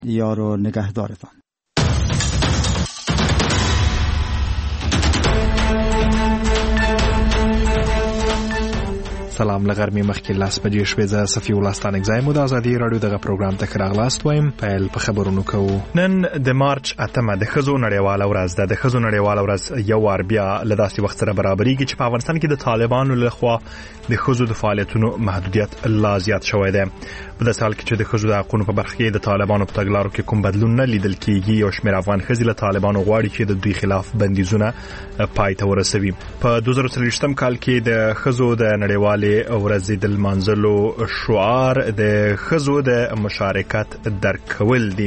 یار و نگهدارتان. سلام لغرمې مخکې لاس بجې شوې زه صفي الله ستانک زایم د ازادي رادیو دغه پروګرام ته راغلاست وایم. پیل په خبرونو کوو. نن د مارچ 8 د ښځو نړیواله ورځ ده. د ښځو نړیواله ورځ یو وار بیا له داسې وخت سره برابرېږي چې په افغانستان کې د طالبانو لخوا د ښځو د فعالیتونو محدودیت لا زیات شوی دی. په داسې حال کې چې د ښځو د حقونو په برخه کې د طالبانو په تګلارو کې کوم بدلون نه لیدل کېږي، یو شمېر افغان ښځې له طالبانو غواړي چې د دوی خلاف بندیزونه پای ته ورسوي. په 2023 کال کې د ښځو د نړیوالې ورځې د لمانځلو شعار د ښځو د مشارکت درکول دي.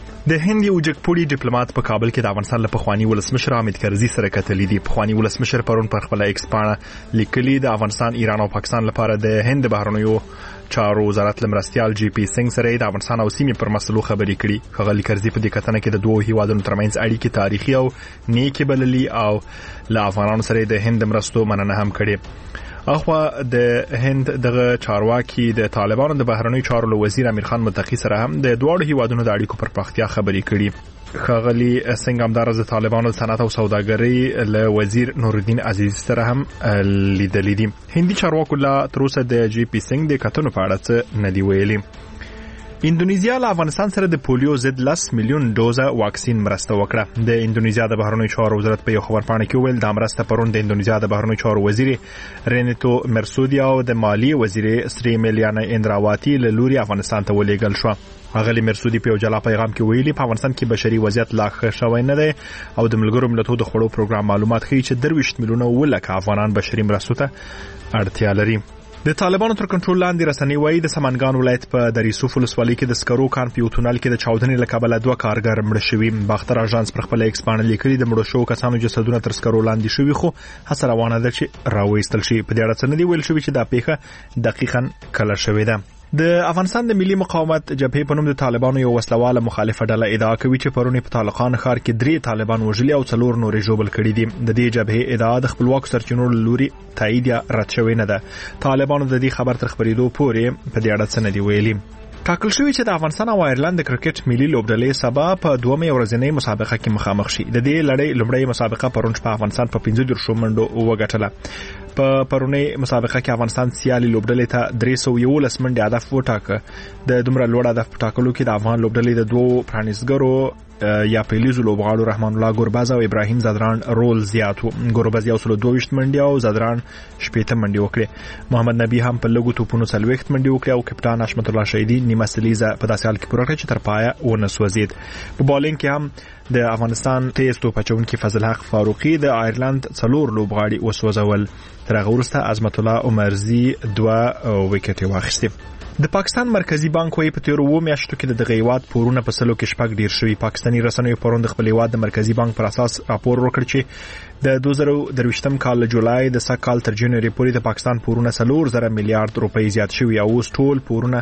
د هند یو جګپوړي ډیپلوماټ په کابل کې د افغانستان له پخوانی ولسمشر حامد کرزي سره کتلې دي. پخوانی ولسمشر پرون پر خپل ایکس پاڼه لیکلي د افغانستان، ایران او پاکستان لپاره د هند بهرنیو چارو وزارت لمرستیال جی پی سنگ سره د افغانستان او سیمې پر مسلو خبرې کړي. ښاغلي کرزي په دې کتنه کې د دوه هیوادونو ترمنځ اړیکې تاریخي او نیکې بللي او له افغانانو سره د هند مرستو مننه هم کړې. اخوا د هند دغه چارواکي د طالبانو د بهرنیو چارو وزیر امیر خان متقی سره هم د دواړو هیوادونو د اړیکو پر پراختیا خبرې کړي. ښاغلي سنگ همدارس د طالبانو د صنعت او سوداګرۍ له وزیر نورالدین عزیزی سره هم لیدلې دي. هندي چارواکو لا تر اوسه د جی پی سنگ د کتنو په اړه څه نه دی ویلي. اندونیزیا له افغانستان سره د پولیو ضد 10 میلیون ډوزه واکسین مرسته وکړه. د اندونیزیا د بهرنیو چارو وزارت په یو خبرپاڼه کې ویل د مرسته پرون د اندونیزیا د بهرنیو چارو وزیر رینیتو مرسودی او د مالی وزیر سری میلیانا اندراواتی له لوري افغانستان ته ولېږل شو. اغلی مرسودی په جلا پیغام کې ویلي په افغانستان کې بشري وضعیت لا ښه شوی نه دی او د ملګرو ملتونو د خړو پروګرام معلومات ښیي چې 23 میلیونه ولک افغانان بشري مرستو ته اړتیا لري. د طالبانو تر کنټرول لاندې رسنۍ وایي د سمنګان ولایت په دریسوف ولسوالۍ کې د سکرو کان په یو تونل کې د چاودنې له کبله 2 کارګر مړه شوي. باختر اژانس پر خپل ایکس باندې لیکلي د مړو شوو کسانو جسدونه تر سکرو لاندې شوي، خو هڅه روانه ده چې راوېستل شي. په دې اړه څه نه دی ویل شوي چې دا پیښه دقیقاً کله شوې ده. د افغانستان د ملي مقاومت جبهې په نوم د طالبانو یو وسلواله مخالفه ډله ادعا کوي چې پرون په طالقان ښار کې 3 طالبان وژلي او 4 نورې ژوبل کړي دي. د دې جبهې ادعا د خپلواک سرچینو لوري تایید یا رد شوې نه ده. طالبانو د دې خبر تر خبرېدو پورې په دې اړه څه نه دی ویلي. ټاکل شوی چې د افغانستان او ایرلند د کرکټ ملي لوبډلې سبا په 2مې ورځنۍ مسابقه کې مخامخ شي. د دې لړۍ لومړی مسابقه پرون په افغانستان په 15 منډو وګټله. په پرونی مسابقه کې افغانستان سیالي لوبډلې ته 311 منډې هدف وټاکه. د دومره لوړ هدف ټاکلو کې د افغان لوبډلې د دوه پرانیزګرو یا پیلیزو لوبغاړو رحمان الله ګورباز او ابراهیم زدران رول زیات وو. ګورباز یو 22 منډې او زدران 80 منډې وکړې. محمد نبی هم په لګو توپونو 40 منډې وکړې او کپټان حشمت الله شهیدی نیمه سلیزه په داسې حال کې پوره کړه چې تر پایه ونه سوځید. په بالینګ کې هم د افغانستان تیز توپ اچونکي فضل حق فاروقي د ایرلند 4 لوبغاړي وسوځول. تر هغه وروسته عظمت الله عمرزي 2 وکټې واخیستې. د پاکستان مرکزی بانک وايي په تیر 2 میاشتو کې د غیوات پورونه په سلو کې شپږ ډیر شوي. پاکستاني رسنیو پرون د خپل هیواد د مرکزی بانک پر اساس راپور ورکړ چې د 2023 کال جولای د سکهال تر جنوري پورې د پاکستان پورونه 4 میلیارډ روپۍ زیات شوي او اوس ټول پورونه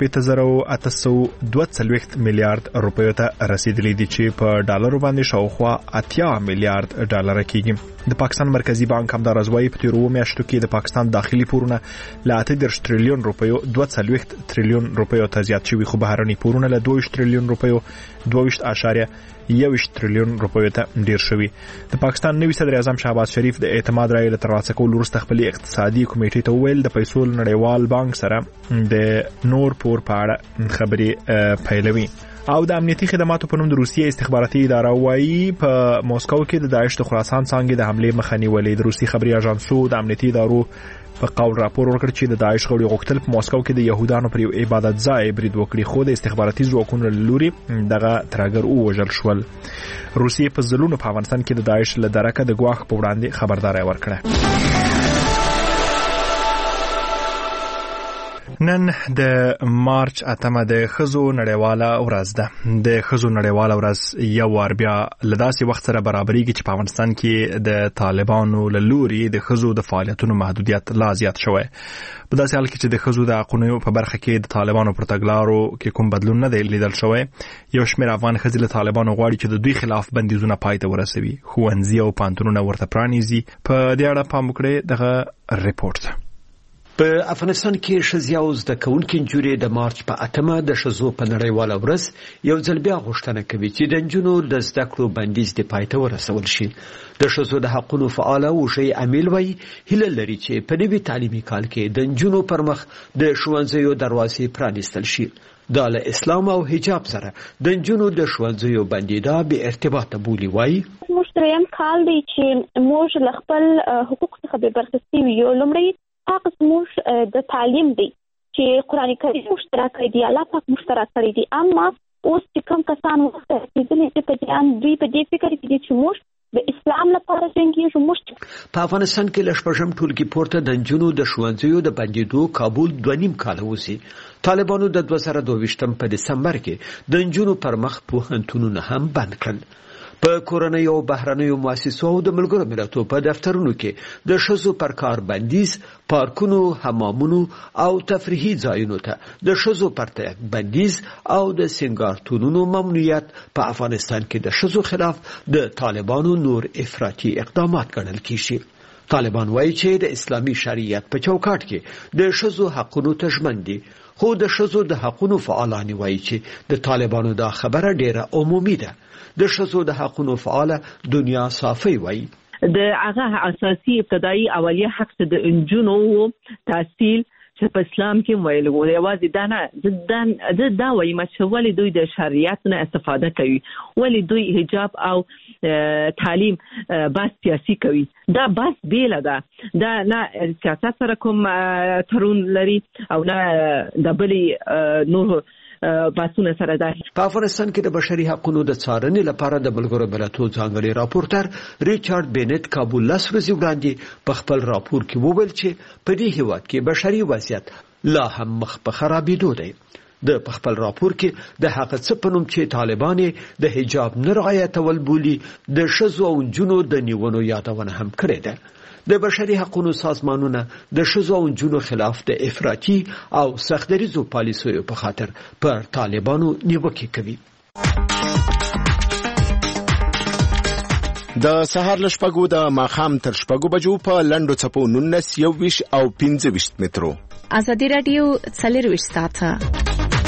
8.842 میلیارډ روپیو ته رسیدلي دي چې په ډالرو باندې شاوخوا 80 میلیارډ ډالر کېږي. د پاکستان مرکزی بانک هم د راځوي په تیر 2 میاشتو کې د پاکستان داخلي پورونه له 8 تریلیون روپیو 2 تریلیون روپیو ته زیات شوي، خو بهرني پورونه له 2 تریلیون روپیو 2.1 تریلیون روپیو ته ډیر شوي. د پاکستان نوي صدر اعظم شهباز شریف د اعتماد رایې له ترلاسه کولو وروسته خپل اقتصادي کمیټې ته وویل د پیسو نړیوال بانک سره د نور پور په اړه خبرې پیلوي. او د امنیتي خدماتو په نوم د روسیې استخباراتي اداره وايي په موسکو کې د داعش د خراسان څانګې د حمله مخه نیولې. د روسي خبري اژانسو د امنیتي ادارو په قول راپور ورکړ چې د داعش غړي غوښتل په موسکو کې د يهودانو پر یو عبادت ځای برید وکړي، خو د استخباراتي ځواکونو لوري دغه ترګر وژل شول. روسیې په ځلونو په افغانستان کې د داعش له درکه د ګواښ په وړاندې خبرداري ورکړه. نن د مارچ 8 د ښځو نړیواله ورځ ده. د ښځو نړیواله ورځ یو وار بیا له داسې وخت سره برابرېږي چې په افغانستان کې د طالبانو له لوري د ښځو د فعالیتونو محدودیت لا زیات شوی. په داسې حال کې چې د ښځو د حقونو په برخه کې د طالبانو پر تګلارو کې کوم بدلون نه دی لیدل شوی. یو شمېر افغان ښځې له طالبانو غواړي چې د دوی خلاف بندیزونه پای ته ورسوي. ښوونځي او پوهنتونونه ورته پرانیزي. په دې اړه پام وکړئ دغه ریپورت. په افغانستان کې ښځې او زده کوونکې نجونې د مارچ په 8 د ښځو په نړیواله ورځ یو ځل بیا غوښتنه کوي چې د نجونو د زده کړو بندیز د پای ته ورسول شي. د ښځو د حقونو فعاله وشي امیل وایي هیله لري چې په نوي تعلیمي کال کې د نجونو پر مخ د ښوونځیو دروازې پرانیستل شي. دا له اسلام او حجاب سره د نجونو د ښوونځیو بندیدا بې ارتباطه بولي. وایي موږ دریم کال دی چې موږ له خپل حقوق څخه بې برخې سوي یو. لومړی هغه زموږ د تعلیم دی چې قرآن کریم مشترک کړی دی، الله پاک مشترک کړی دی. اما اوس چې کوم کسان وخت رسېدلي چې دوی په دې فکر کې دي چې موږ د اسلام لپاره جنګیږو. موږ په افغانستان کې له شپږم ټولګي پورته د نجونو د ښوونځیو د بندېدو کابل 2.5 کاله وځي. طالبانو د 2022 په دسمبر کې د نجونو پر مخ پوهنتونونه هم بند کړل. په کورنۍ او بهرنیو مؤسسو او د ملګرو ملتونو په دفترونو کې د ښځو پر کار بندیز، پارکونو، حمامونو او تفریحي ځایونو ته د ښځو پر تګ بندیز او د سینګارتونونو ممنوعیت په افغانستان کې د ښځو خلاف د طالبانو نور افراطي اقدامات ګڼل کیږي. طالبان وایي چې د اسلامي شریعت په چوکاټ کې د ښځو حقونو ته ژمن دي، خو د ښځو د حقونو فعالان وایي چې د طالبانو دا خبره ډیره عمومي ده. د ښځو د حقونو فعاله دنیا صافي وایي د هغه اساسي ابتدایي اولیه حق د انجونو تحصیل چې په اسلام کې ویل وو. یوازې دا نه دا وایم چې ولې دوی د شریعت نه استفاده کوي، ولې دوی حجاب او تعلیم بس سیاسي کوي. دا بس بیل ده، دا نه سیاست سره کوم تړون لري او نه د بلی نور باسونه سره ده. په افغانستان کې د بشري حقوقو د څارنې لپاره د ملګرو ملتونو ځانګړي راپورټر ریچارډ بینټ کابل لاس ورځې وړاندې په خپل راپور کې وویل چې په دې هیواد کې بشري وضعیت لا هم مخ په خرابېدو دی. د خپل راپور کې د هغه څه په نوم چې طالبان د حجاب نه رعایتول بولي د ښځو او نجونو د نیولو یادونه هم کړې ده. د بشري حقوقو سازمانونه د ښځو او نجونو خلاف د افراطي او سختدریزو پالیسیو په خاطر پر طالبانو نیوکې کوي. د سهار له شپږو د ماښام تر شپږو بجو په لنډو څپو 19 21 او 25 مترو. ازادي رادیو 24 ساعته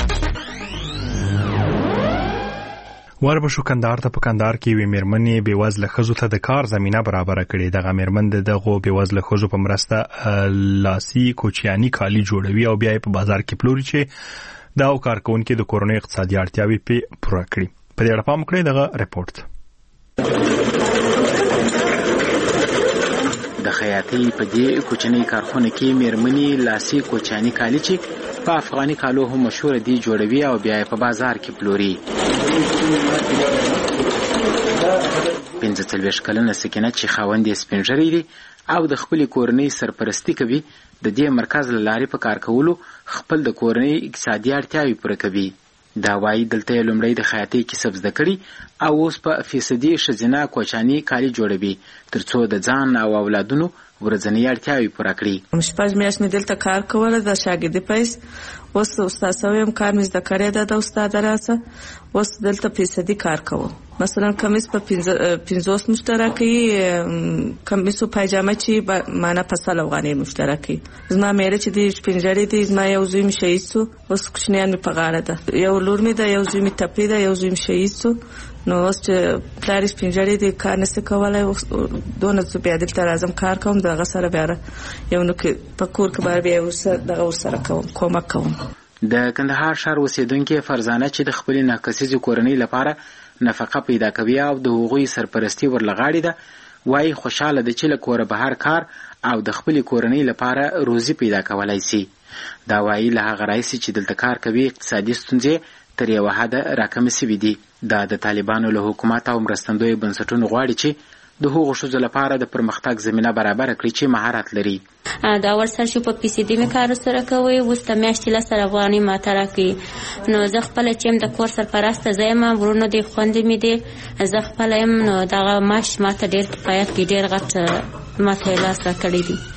وربشو کندهار ته په کندهار کې وی میرمنې بېوزله ښځو ته د کار زمينه برابر کړي. دغه میرمن دغه بېوزله ښځو په مرسته لاسي کوچیاني کالي جوړوي او بیا په بازار کې پلوري چې دا کارکونکو د کورنۍ اقتصادي اړتیاوې په پوره کړي. په دې اړه پام کړئ دغه رپورت. د خیاطۍ په دې کوچنۍ کارخونه کې میرمنې لاسي کوچیاني کالي چې په افغاني کالو هم مشهور دي جوړوي او بیا په بازار کې پلوري. 45 کلنه سکینه چې خاوند یې سپین ږیری دی او د خپل کورنۍ سرپرستی کوي، د دې مرکز لارې په کار کولو خپل د کورنۍ اقتصادي اړتیاوې پوره کوي. دا وایي دلته لومړی د خیاطۍ کسب زده کړي او اوس په فیصدي ښځینه کوچاني کالي جوړوي ترڅو د ځان او اولادونو ورځنی اړتیاوې پوره کړي. شپږ میاشتې مې دلته کار کوله د شاګردي پیس. اوس استاد سویم کار مې زده کړی ده د استاد راسه. اوس دلته فیصدي کار کوم. مثلا کمیس په 50 مشترکي، کمیس او پایجامه چې معنا په 100 افغانۍ مشترکي. زما مېره چې د شپنجړې دي، زما یو زوی مې شهید سو، اوس کوچنیان مې په غاړه ده، یو لور مې ده، یو زوی مې تپری ده، یو زوی مې شهید سو. نو اوس چې پلار شپنجړې دي کار نشي کولای، دونه زه بیا دلته راځم کار کوم، دغه سره بیا یو نو کې په کور کې بیا دغه ورسره کومک کوم. د کندهار ښار اوسیدونکو فرزانه چې د خپل ناکسیزو کورنۍ لپاره نفقه پیدا کوي او د هغوی سرپرستی ورلغاړي ده، وایي خوشاله ده چې له کوره بهر کار او د خپل کورنۍ لپاره روزي پیدا کولای شي. دا وایي له هغه راځي چې دلته کار کوي اقتصادي ستونزې تر یو حده راکمې شوي دي. دا د طالبانو له حکومت او مرستندویو بنسټونو غواړي چې د هغو ښځو لپاره د پرمختګ زمینه برابره کړي چې مهارت لري. دا ورسره چې په پیسې مې کار سره کوي، اوس د میاشتې 10 افغانۍ ماته راکوي. نو زه خپله چې یم د کور سرپرسته زه یم، ورونه دي خویندې مې دي، زه خپله یم. نو دغه معاش ماته ډېر کفایت کوي، ډېر غټ ماته یې لاس راکړی دي.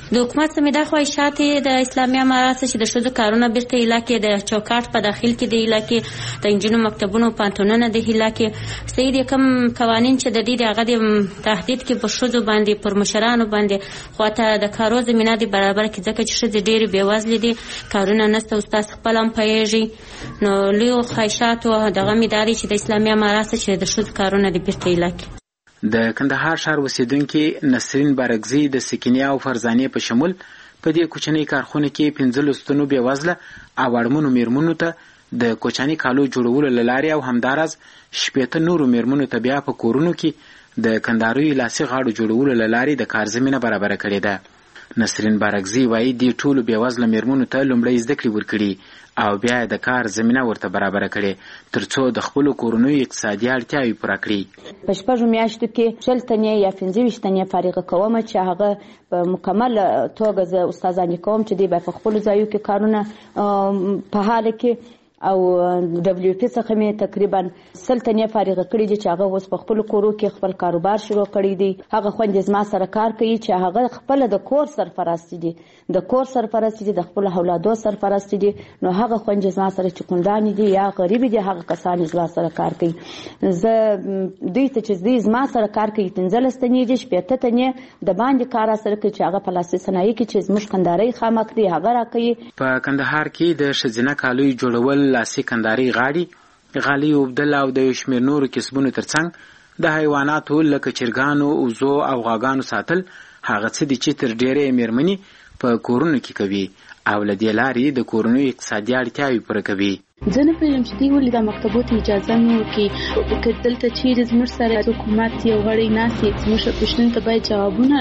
د حکومت څخه دا خواهشات د اسلامي امارات چې د ښځو کارونه بیرته علاقې د چوکاټ په داخل کې د علاقې د انجونو مکتبونو پانتونونه د علاقې صحیح د کم قوانین چې د دې د هغه د تهدید کې په ښځو باندې پر مشرانو باندې خواته د کارو زمینه د برابر کې ځکه چې ښځې ډېرې بېوزلې دي کارونه نشته او تاسو خپل هم پوهېږئ نو لویو خواهشاتو دغه مې دا دی چې د اسلامي امارات چې د ښځو کارونه د بیرته علاقې د کندهار ښار اوسیدونکي نسرین بارګزي د سکینیا او فرزانې په شمول په دې کوچنۍ کارخونه کې 15 تنو بېوزله او اړمنو میرمنو ته د کوچنۍ کالو جوړولو له لارې او همداراز 18 نورو میرمنو ته بیا په کورونو کې د کندهاري لاسي غاړو جوړولو له لارې د کار زمینه برابره کړې ده. نسرین بارګزي وایي دې ټولو بېوزله میرمنو ته لومړی زده کړې ورکړي او بیا د کار زمینه ورته برابره کړي ترڅو د خپل کورونو اقتصادي اړتیاوې پوره کړي. په شپږو میاشتو کې 40 تنې یا 15 تنې فارغه کوم چې هغه په مکمل توګه زه استادانې کوم چې دوی په خپل ځایو کې کارونه په حال کې او دبليو پی څخه مې تقریبا 100 تنې فارغه کړي دي چې هغه اوس په خپل کورو کې خپل کاروبار شروع کړی دی. هغه خوندې زما سره کار کوي چې هغه خپل د کور سرپرست دي د کور سرپرست دي د خپل اولادو سرپرست دي نو هغه خوندې زما سره چې کندان دي یا غریب دي هغه کسان زما سره کار کوي. زه دوی ته چې دوی زما سره کار کوي 15 تنې دي 18 تنې د باندې کار سره کوي چې هغه پلاستیک صنایع کې چې زموږ کندهاري خامک دي هغه راکوي. په کندهار کې د ښځینه کالو جوړول لاسي کندهاري غاړي غالي وبدل او د شمیر نورو کسبونو ترڅنګ د حیواناتو لکه چرګانو وزو او غاګانو ساتل هغه څه دي چې تر ډېرې میرمنې په کورونو کې کوي او له دې لارې د کورونو اقتصادي اړتیاوې پوره کوي. زه نه پوهېږم چې دوی ولې دا مکتبو ته اجازه نه ورکوي که دلته چیرې زموږ سره حکومت یو غړی ناست وي زموږ پوښتنو ته باید جوابونه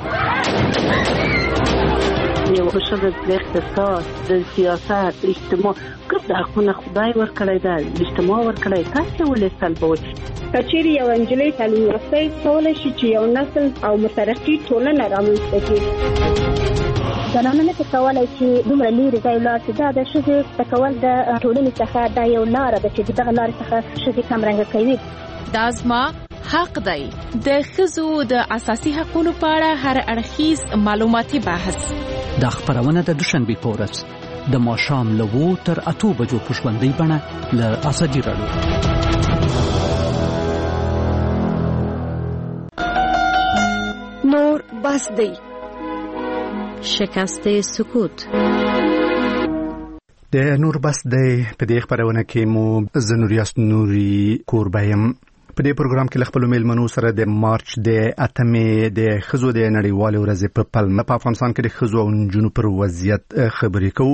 راکړي. یو ښځه د اقتصاد د سیاست اجتماع ګډ حقونه خدای ورکړی ده اجتماع ورکړی تاسو ولې سلبوي. که چیرې یو نجلۍ تعلیم یافته کولی شي چې یو نسل او مترقي ټولنه رامنځته کړي. زنانه نه کولی چې دومره لرې ځای ولاړ شي دا د ښځې زده کول د ټولنې څخه دا یو لاره ده چې دغه لارې څخه ښځې کمرنګه کوي. دا زما حق دی. د ښځو د اساسي حقوقو په اړه هر اړخیز معلوماتي بحث دا خبرونه د دوشنبه په ورځ د ماښام له 2 تر 8 بجو په ژوندۍ بڼه له ازادي راډیو. نور بس دی شکست سکوت. د نور بس دی په دې خبرونه کې مو زنوریاس نوري کوربایم په دې پروګرام کې خپل میلمنو سره د مارچ د 8مې د ښځو د نړیوالې ورځې په پلمه په افغانستان کې د ښځو او نجونو پر وضعیت خبرې کوو.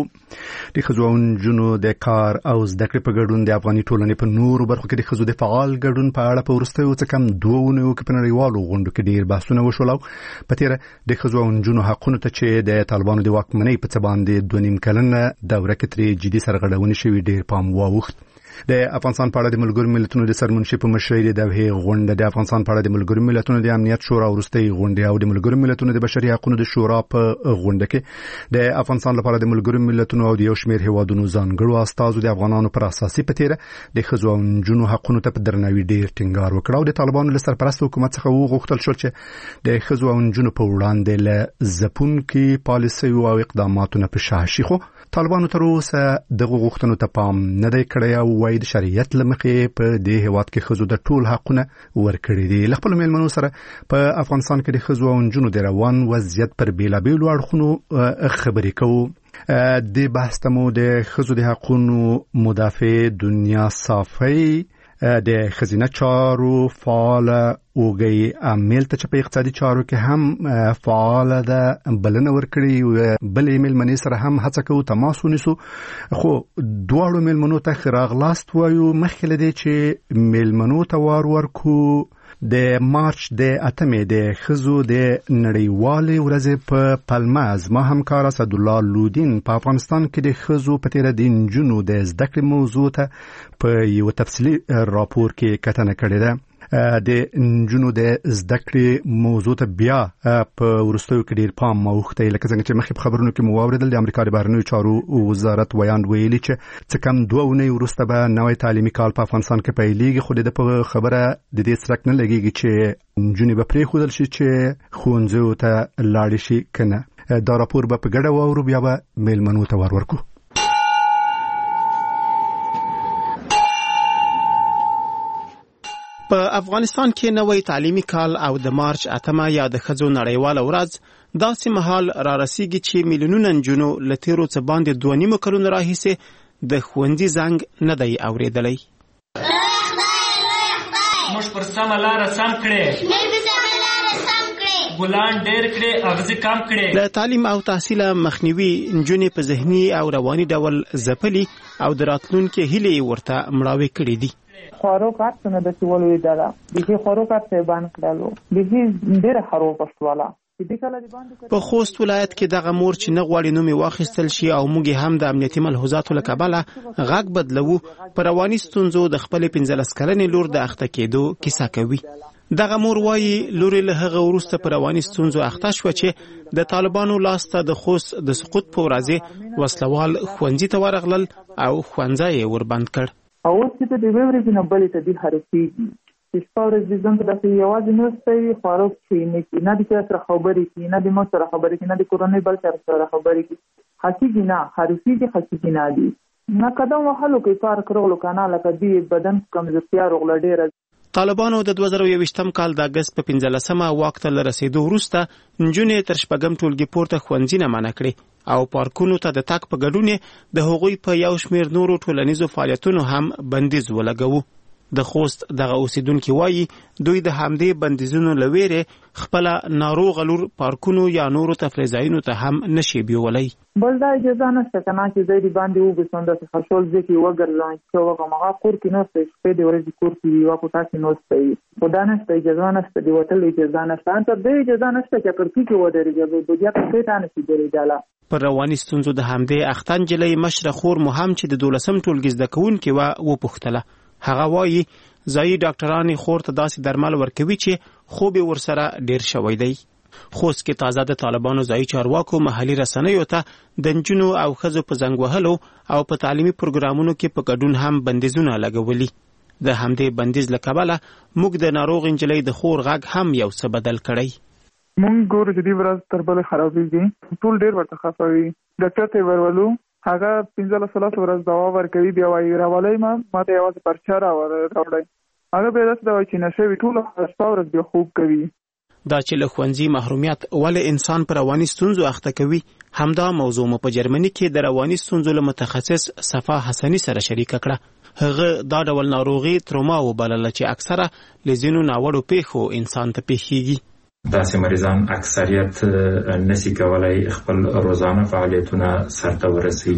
د ښځو او نجونو د کار او زده کړې په ګډون د افغاني ټولنې په نورو برخو کې د ښځو د فعال ګډون په اړه په وروستیو څه کم 2 اونیو کې په نړیوالو غونډو کې ډېر بحثونه وشول. په تېره د ښځو او نجونو حقونو ته چې د طالبانو د واکمنۍ په څه باندې 2.5 کلنه دوره کې ترې جدي سرغړونې شوې ډېر پام واوښت. د افغانستان په اړه د ملګرو ملتونو د سرمنشي په مشرۍ د دوه غونډه د افغانستان په اړه د ملګرو ملتونو د امنیت شورا وروستۍ غونډه او د ملګرو ملتونو د بشري حقوقو د شورا په غونډه کې د افغانستان لپاره د ملګرو ملتونو او د یو شمېر هیوادونو ځانګړو استازو د افغانانو پر اساسي پتیره د ښځو او نجونو حقوقو ته په درناوي ډېر ټینګار وکړ او د طالبانو له سرپرست حکومت څخه وغوښتل شو چې د ښځو او نجونو په وړاندې له ځپونکي پالیسي او اقداماتو نه په شا شي. خو طالبانو تر اوسه دغه غوښتنو ته پام نه دی کړی او وايي د شریعت لمخې په دې هیواد کې ښځو د ټول حقونه ورکړي دي. له خپلو میلمنو سره په افغانستان کې د ښځو او نجونو د روان وضعیت پر بېلابېلو اړخونو خبرې کوو. د بحث ته مو د ښځو د حقونو مدافع دنیا صافی د خزینه چارو فعال اوګي عامل ته په اقتصادي چارو کې هم فعال ده بلنه ورکړي بل میلمنې سره هم هڅه کوو تماس ونیسو. خو دواړو میلمنو ته راغلاست وایو مخکې له دې چې میلمنو ته وار ورکو د مارچ د 8مې د ښځو د نړیوالې ورځې په پلمه زما همکار اسد الله لودین په افغانستان کې د ښځو په تېره د نجونو د زده کړې موضوع ته په یو تفصیلي راپور کې کتنه کړې ده. د نجونو د زده کړې موضوع ته بیا په وروستیو کې ډېر پام اوښتی لکه څنګه چې مخکې په خبرونو کې مو واورېدل د امریکا د بهرنیو چارو وزارت ویاند ویلي چې څه کم 2 اونۍ وروسته به نوی تعلیمي کال په افغانستان کې پیلېږي خو د په خبره د دې څرک نه لګېږي چې نجونې به پرېښودل شي چې ښوونځیو ته لاړې شي که نه. دا راپور به په ګډه واورو، بیا به میلمنو ته ورکو. په افغانستان کې نوې تعلیمي کال او د مارچ 8 یا د ښځو نړیواله ورځ داسې مهال را رسیږي چې میلیونونه نجونو له تیرو څه باندې 2.5 کلونو راهیسې د ښوونځي زنګ نه دی اورېدلی. موږ پر سمه لاره سم کړې، ګلان ډېر کړې، اغزي کم کړې. له تعلیم او تحصیل مخنیوي نجونې په ذهني او رواني ډول ځپلي او د راتلونکي هیلې ورته مړاوې کړې دي. خورو کارتونه د چولو اداره دغه خورو کارت باندې کړلو دغه ډېر خرو پښتواله. په خوست ولایت کې دغه مور چې نه غواړي نوم واخیستل شي او موږ هم د امنیتي ملحوظاتو له کبله غږ بدلو، په رواني ستونزو د خپل 15 کلنې لور د اخته کېدو کیسه کوي. دغه مور وایي لور له هغه وروسته په رواني ستونزو اخته شو چې د طالبانو لاسته د خوست د سقوط په ورځ وسلوال ښوونځي ته ورغلل او ښوونځی یې وربند کړ. او چې د ویورې نه بلې ته د حرکتي سپاورز د ځنګ د یوازې نو ستوي خورو چې نه د سره خبرې کې، نه د مو سره خبرې کې، نه د کورنۍ بل سره خبرې کې، حقیقي نه حقیقي نه دي. نه قدم وهلو کې کار کړو کنه لکه دی بدن کمزورتیا رغله ډېره. طالبانو د 2023م کال د اگست په 15مه واک ته رسیدو وروسته نجونې تر شپږم ټولګي پورته ښوونځي نه منع کړې او پارکونو ته د تګ په ګډون د هغوی په یو شمېر نورو ټولنیزو فعالیتونو هم بندیز ولګاوه. د خوست دغه اوسیدونکو وایي دوی د همدې بندیزونو لویره خپل ناروغ لور پارکونو یا نورو تفریح ځایونو ته هم نشي بیولای. بل دا اجازه نشته کنه چې زیری باندې وګسنده چې خرشول ځکه وګرځي چې هغه مغا کور کې نو څه په دې ورځ کور کې یو کو تاسو نو څه خدا نشته اجازه نشته دی وټل اجازه نشته انت دې اجازه نشته چې پر کې ودرېږي د بیا په څه تانه چې درېداله. پر رواني ستونزو د همدې اختن جلې مشره خور مهم چې د 12م ټولګي زده کوونکې و پوښتله. هغه وایي ځایي ډاکټران خور ته داسې درمل ورکوي چې خوب ورسره ډیر شوی دی. خوست کې تازه د طالبانو ځایي چارواکو محلي رسنیو ته د نجونو او ښځو په زنګ وهلو او په تعلیمي پروګرامونو کې په ګډون هم بندیزونه لګولي. د همدې بندیز له کبله موږ د ناروغ نجلۍ د خور غږ هم یو څه بدل کړی. مونږ ګورو چې دې ورځ تر بلې خرابېږي، ټول ډېر ورته خفه وي. ډاکټر ته ورولو هغه 15 ورځ دوا ورکوي، بیا وایي راولئ ما ته یوازې پرچه راوړئ. هغه بیا داسې دوا چې نشه وي ټوله شپه ورځ بیا خوب کوي. دا چې له ښوونځي محرومیت ولې انسان په رواني ستونزو اخته کوي، همدا موضوع مو په جرمني کې د رواني ستونزو له متخصص صفا حسني سره شریکه کړه. هغه دا ډول ناروغي تروما وبلله چې اکثره له ځینو ناوړو پیښو انسان ته پیښیږي. داسې مریضان اکثریت نسی کولای خپل روزانه فعالیتونه سرته ورسي،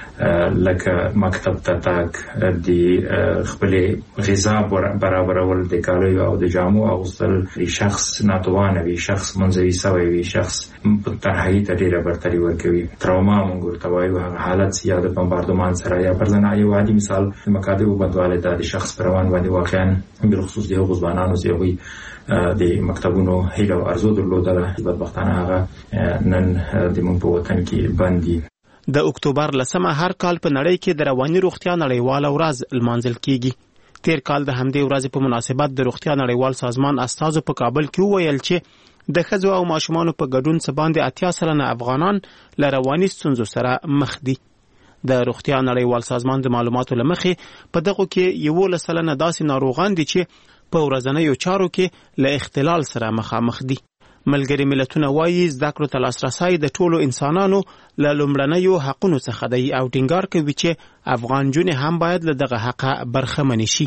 لکه مکتب ته تګ، د خپل غذا برابرول، د کالیو او د جامو اغوستل، شخص ناتوانه وي، شخص منزوي سوی وي، شخص تنهایی ته ډېره برتري ورکوي. تروما موږ ورته وایو هغه حالت یا د بمباردمان سره یا پرځنه یو عادي مثال د مکاتبو بدواله د شخص پر روان باندې واقعا بالخصوص د هغو ځوانانو چې هغوی د مکتبونو هیله او ارزو درلودله، بدبختانه هغه نن د موږ په وطن کې بندي. د اکتوبر 10 هر کال په نړۍ کې د رواني روغتیا نړیواله ورځ لمانځل کیږي. تیر کال د همدې ورځې په مناسبت د روغتیا نړیوال سازمان استازو په کابل کې وویل چې د ښځو او ماشومانو په ګډون څه باندې 80% افغانان له رواني ستونزو سره مخ دي. د روغتیا نړیوال سازمان د معلوماتو لمخې په دغه کې 11% داسې ناروغان دي چې په ورځنیو چارو کې له اختلال سره مخامخ دي. ملګري ملتونه وایي زده کړو ته لاسرسی د ټولو انسانانو له لومړنیو حقونو څخه دی او ټینګار کوي چې افغان جونې هم باید له دغه حقه برخمنې شي.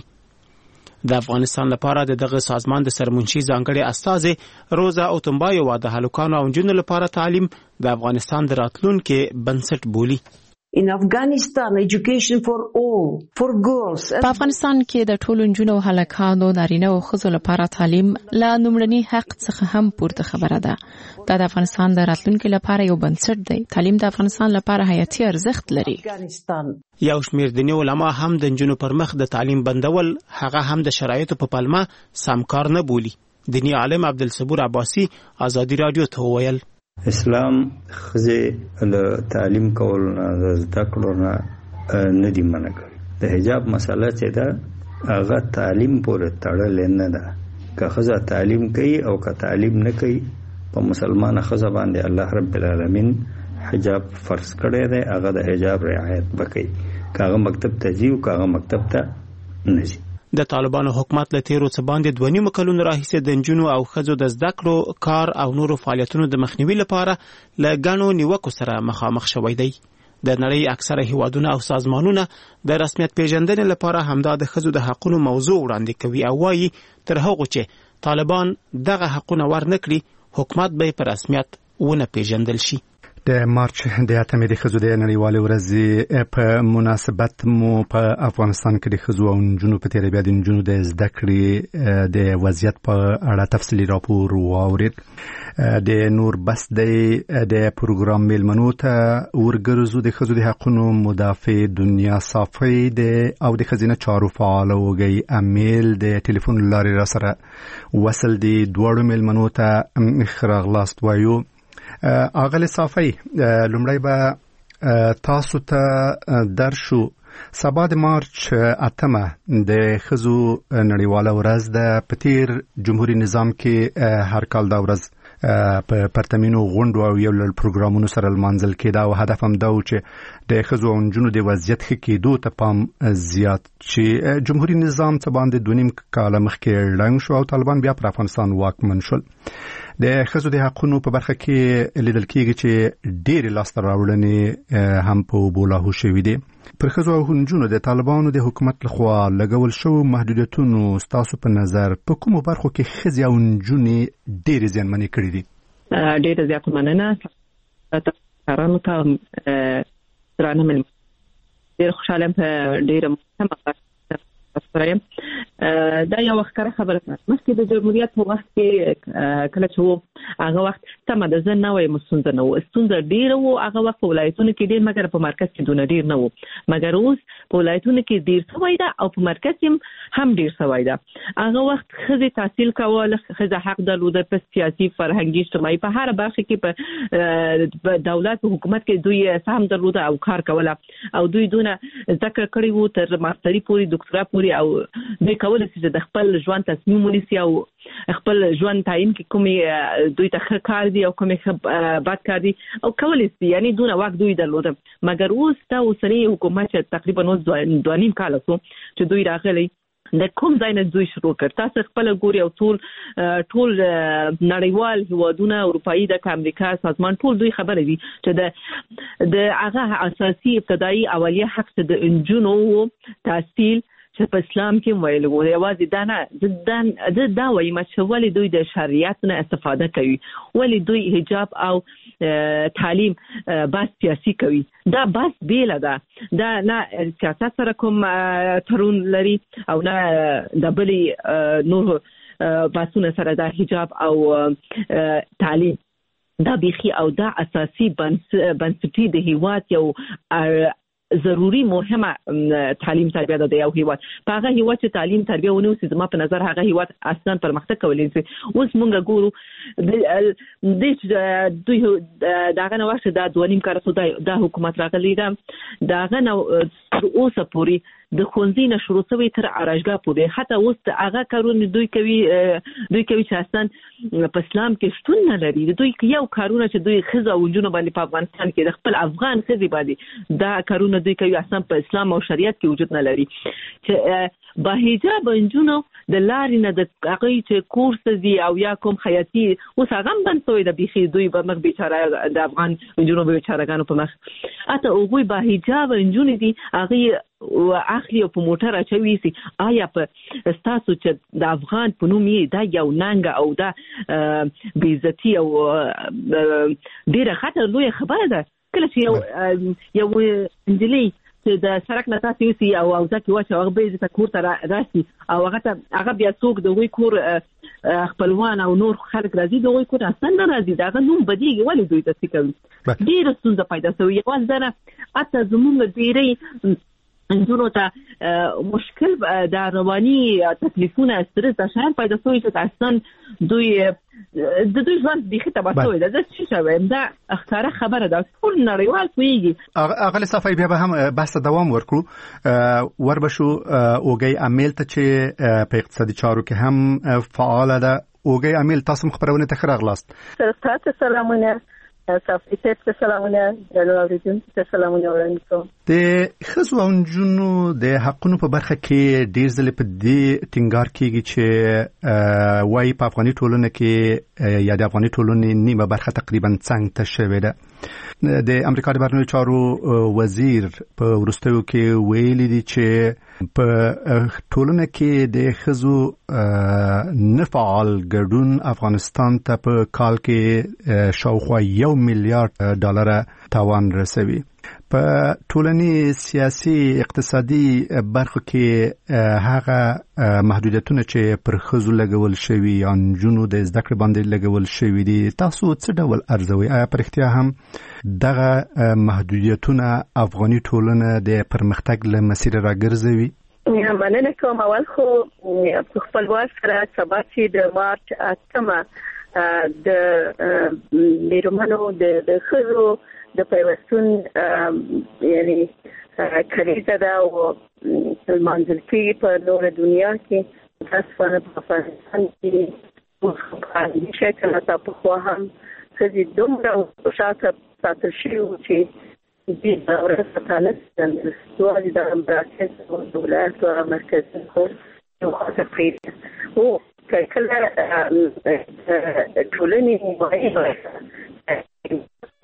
د افغانستان لپاره د دغه سازمان د سرمنشي ځانګړي استازي روزا اوتمبایو د هلکانو او نجونو لپاره تعلیم د افغانستان د راتلونکي بنسټ بولي. In Afghanistan, education for all, for girls. په افغانستان کې د ټولو نجونو او هلکانو نارینه او ښځو لپاره تعلیم لا نومړني حق څخه هم پورته خبره ده. دا د افغانستان د راتلونکي لپاره یو بنسټ دی. تعلیم د افغانستان لپاره حیاتي ارزښت لري. یو شمېر دیني علما هم د نجونو پر مخ د تعلیم بندول هغه هم د شرایطو په پلمه سمکار نه بولي. دیني عالم عبدالصبور عباسي ازادي رادیو ته وویل اسلام خزه له تعلیم کول نه زده کړو نه دی منع کړی. د حجاب مسله چې ده هغه تعلیم پورې تړلې نه ده. که خزه تعلیم کوي او که تعلیم نه کوي په مسلمان ښځه باندې الله رب العالمین حجاب فرض کړی دی، هغه د حجاب رعایت وکړي، کاغه مکتب ته ځي او کاغه مکتب ته نه ځي. د طالبانو حکومت له تیرو څه باندې 2.5 کلونو راهیسې د نجونو او ښځو د زده کړو، کار او نورو فعالیتونو د مخنیوي لپاره له ګڼو نیوکو سره مخامخ شوی دی. د نړۍ اکثره هیوادونه او سازمانونه د رسمیت پیژندنې لپاره همدا د ښځو د حقونو موضوع وړاندې کوي او وایي تر هغو چې طالبان دغه حقونه ورنکړي، حکومت به په رسمیت ونه پیژندل شي. د مارچ د 8مې د ښځو د نړیوالې ورځې په مناسبت مو په افغانستان کې د ښځو او نجونو په تیره بیا د نجونو د زده کړې د وضعیت په اړه تفصیلي راپور واورید. د نور بس د پروګرام میلمنو ته ورګرځو د ښځو د حقونو مدافع دنیا صافی او د ښځینه چارو فعال وګي امیل د ټلیفون لارې را سره وصل دي. دواړو میلمنو ته ښه راغلاست وایو. اغلی صافی، لومړی به تاسو ته درشو. سبا د مارچ 8مه د ښځو نړیواله ورځ ده. په تیر جمهوریت نظام کې هر کال دا ورځ په پرتمینو غونډو او یو لړ پروګرامونو سره لمانځل کېده او هدف هم دا و چې د ښځو او نجونو د وضعیت ښه کېدو ته پام زیات شي. جمهوریت نظام څه باندې 2.5 کاله مخکې ړنګ شو او طالبان بیا پر افغانستان واکمن شول. د ښځو د حقونو په برخه کې لیدل کېږي چې ډېرې لاسته راوړنې هم په اوبو لاهو شوي دي. پر ښځو او نجونو د طالبانو د حکومت لخوا لګول شوو محدودیتونو ستاسو په نظر په کومو برخو کې ښځې او نجونې ډېرې زیانمنې کړي دي؟ ډېره زیاته مننه. کارانو ته درانه ملم ډېر خوشحاله یم په ډېره مهمه سره دا یو ښکاره خبره ده. مخکې د جمهوریت په وخت کې کله چې هغه وخت سمه ده، زه نه وایم ستونزه نه وه، ستونزه ډېره وه هغه وخت په ولایتونو کې ډېر، مګر په مرکز کې دونه ډېر نه وو. مګر اوس په ولایتونو کې ډېر شوی ده او په مرکز کې هم ډېر شوی ده. هغه وخت ښځې تحصیل کوله، ښځه حق درلوده په سیاسي، فرهنګي، اجتماعي، په هر برخه کې په دولت په حکومت کې دوی سهم درلوده او کار کوله او دوی دونه زده کړه کړې وو تر ماستري پورې، دکتورا پورې، او دوی کولی شي چې د خپل ژوند تصمیم ونیسي او خپل ژوند تعیین کې کومې دوی ته ښه کار دي او کومې بد کار دي او کولی شي، یعنی دونه واک دوی درلوده. مګر اوس دا اوسنی حکومت چې تقریبا 2.5 کاله شو چې دوی راغلي، د کوم ځای نه دوی شروع کړ. تاسو خپل ګوري او ټول نړیوال هیوادونه، اروپایي د امریکا سازمان، ټول دوی خبره دي چې د هغه اساسي ابتدایي اولیه حق د نجونو تحصیل چې په اسلام کې ویل وو. یوازې دا نه، دا وایم چې ولې دوی د شریعت نه استفاده کوي، ولې دوی حجاب او تعلیم بس سیاسي کوي. دا بس بیله ده، دا نه سیاست سره کوم تړون لري او نه د بلې نور باسونه سره. دا حجاب او تعلیم دا بیخي او دا اساسي بنسټي د هیواد یو ضروري مهمه تعلیم تربیه ده د یو هیواد. په هغه هیواد چې تعلیم تربیه ونیسي، زما په نظر هغه هیواد اصلا پرمختګ کولی شي. اوس مونږ ګورو دوی دغه نه وخت دا 2.5 کاله دا حکومت راغلی ده، دغه نه تر اوسه پورې د ښوونځي نه شروع شوی تر اراجګاه پورې، حتی اوس هغه کارونه دوی کوي چې اصلا په اسلام کې شتون نه لري. دوی یو کارونه چې دوی ښځو او نجونو باندې په افغانستان کې د خپل افغان ښځې باندې دا کارونه دوی کوي اصلا په اسلام او شریعت کې وجود نه لري. چې با حجاب نجونو د لارې نه د هغه چې کورس دي او یا کوم خیاطي اوس هغه هم بند شوی د بیخي دوی به مخ بیچاره د افغان نجونو بیچارهګانو په مخ اته هغوی با حجاب نجونې دي هغه اخلي او په موټر اچوي سي. آیا په تاسو چې د افغان په نوم یې دا یو ننګ او دا بیزتی او ډیره خطر لوی خبره ده کله چې یو انجلی چې د سرک نه تاسو یې او ځکه واچو هغه به د کور ته راسي او هغه بیا څوک د وی کور خپلوان او نور خلک راځي د وی کور اصلا نه راځي دا نوم بدیږي ولې دوی تاسو کوي ډیره ستونزه پیدا شوی یوازې دا اته زموږ ډیره انجونو ته مشکل د رواني تکلیفونه استرس د شهر پیدا شوی چې اصلا دوی ژوند بیخي تباه شوی ده. زه څه شوم دا ښکاره خبره ده ټول نړیوال پوهیږي. اغلی صافی بیا به هم بحث دوام ورکړو وربشو اوګي امیل ته چې په اقتصادي چارو کې هم فعال ده اوګي امیل تاسو خبرونه ته راغلاست. تاسو سلامونه صافي ته سلامونه دلوریدون ته سلامونه ورنکو. د خزو او نجونو د حقونو په برخه کې ډیر ځله په دې ټینګار کیږي چې وايي په افغاني ټولنه کې یا د افغاني ټولنې نیمه برخه تقریبا څنګه تشوي ده. د امریکا د بهرنیو چارو وزیر په وروستیو کې ویلي دي چې په ټولنه کې د خزو نفعال ګډون افغانستان ته په کال کې شاوخوا $1 میلیارډ تاوان رسوي. په ټولنی سیاسي اقتصادي برخو کې هغه محدودیتونه چې پر خزو لګول شوی یا نجونو د زده کړې باندې لګول شوی دي تاسو څه ډول ارزوي؟ آیا پر اختیار هم دغه محدودیتونه افغاني ټولنه د پرمختګ له مسیر راګرځوي؟ مننه کوم. اول خو په خپلوار سره سبا چې د مارچ 8 د میرمنو د خزو د پیوستون یعنی کلیزه ده او منځل کې په نور دنیا کې تاسو په افغانستان کې په شکل تاسو خو هم چې دومره شاته ساتل شي چې د ورسره تاسو د سوال د امبراکس او دولت او مرکز خو یو خاصه پیډ او کله ټولنې وایي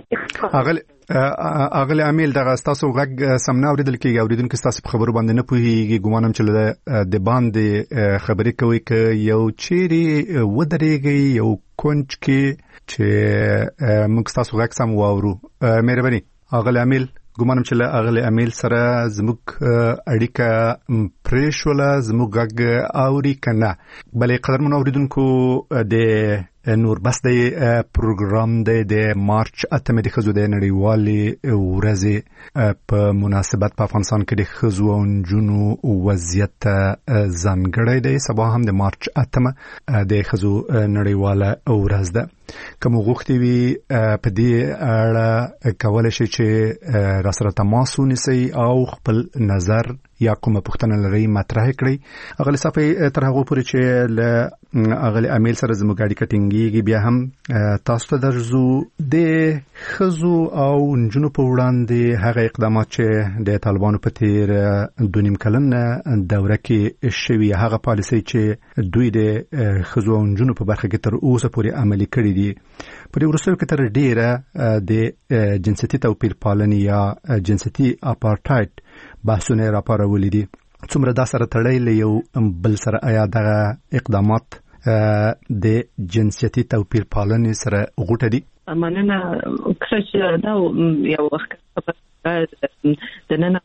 اغلی امیل دغه تاسو غږ سمنا اوریدل کېږي اوریدونکو تاسو په خبرو باندې نه پوهیږي ګومانم چې د باندې خبرې کوي ک یو چيري ودرېږي یو کونج کې چې موږ تاسو غږ سم واورو. مهرباني اغلی امیل ګومانم چې اغلی امیل سره زموږ اړیکه پریشوله زموږ غږ اوري کنه. بلې قدرمن اوریدونکو د نور بس د پروګرام د مارچ 8 د خزو د نړیوالې ورځې په مناسبت په افغانستان کې د خزو او نجونو وضعیت ځانګړی دی. سبا هم د مارچ 8 د خزو نړیواله ورځ ده. کوم غوښتي وي په دې اړه کولای شي چې را سره تماس ونیسي او خپل نظر یا کومه پوښتنه لري مطرح کړئ. اغلی صافي تر هغه پورې چې له اغلی امیل سره زموږ اړیکه ټینګیږي بیا هم تاسو ته درځو د خزو او نجونو په وړاندې هغه اقدامات چې د طالبانو په تیر 2.5 کلن دوره کې شوي هغه پالیسي چې دوی د خزو او نجونو په برخه کې تر اوسه پورې عملي کړي دي. په دې وروستیو کې تر ډیره د جنسیتي توپیر پالنې یا جنسیتي اپارټایډ بحثونه راپارولي دي. څومره دا سره تړلې یو بل سره آیا دغه اقدامات د جنسیتي توپیر پالنې سره غوټه دي؟ مننه کړه دا یو وخت د نن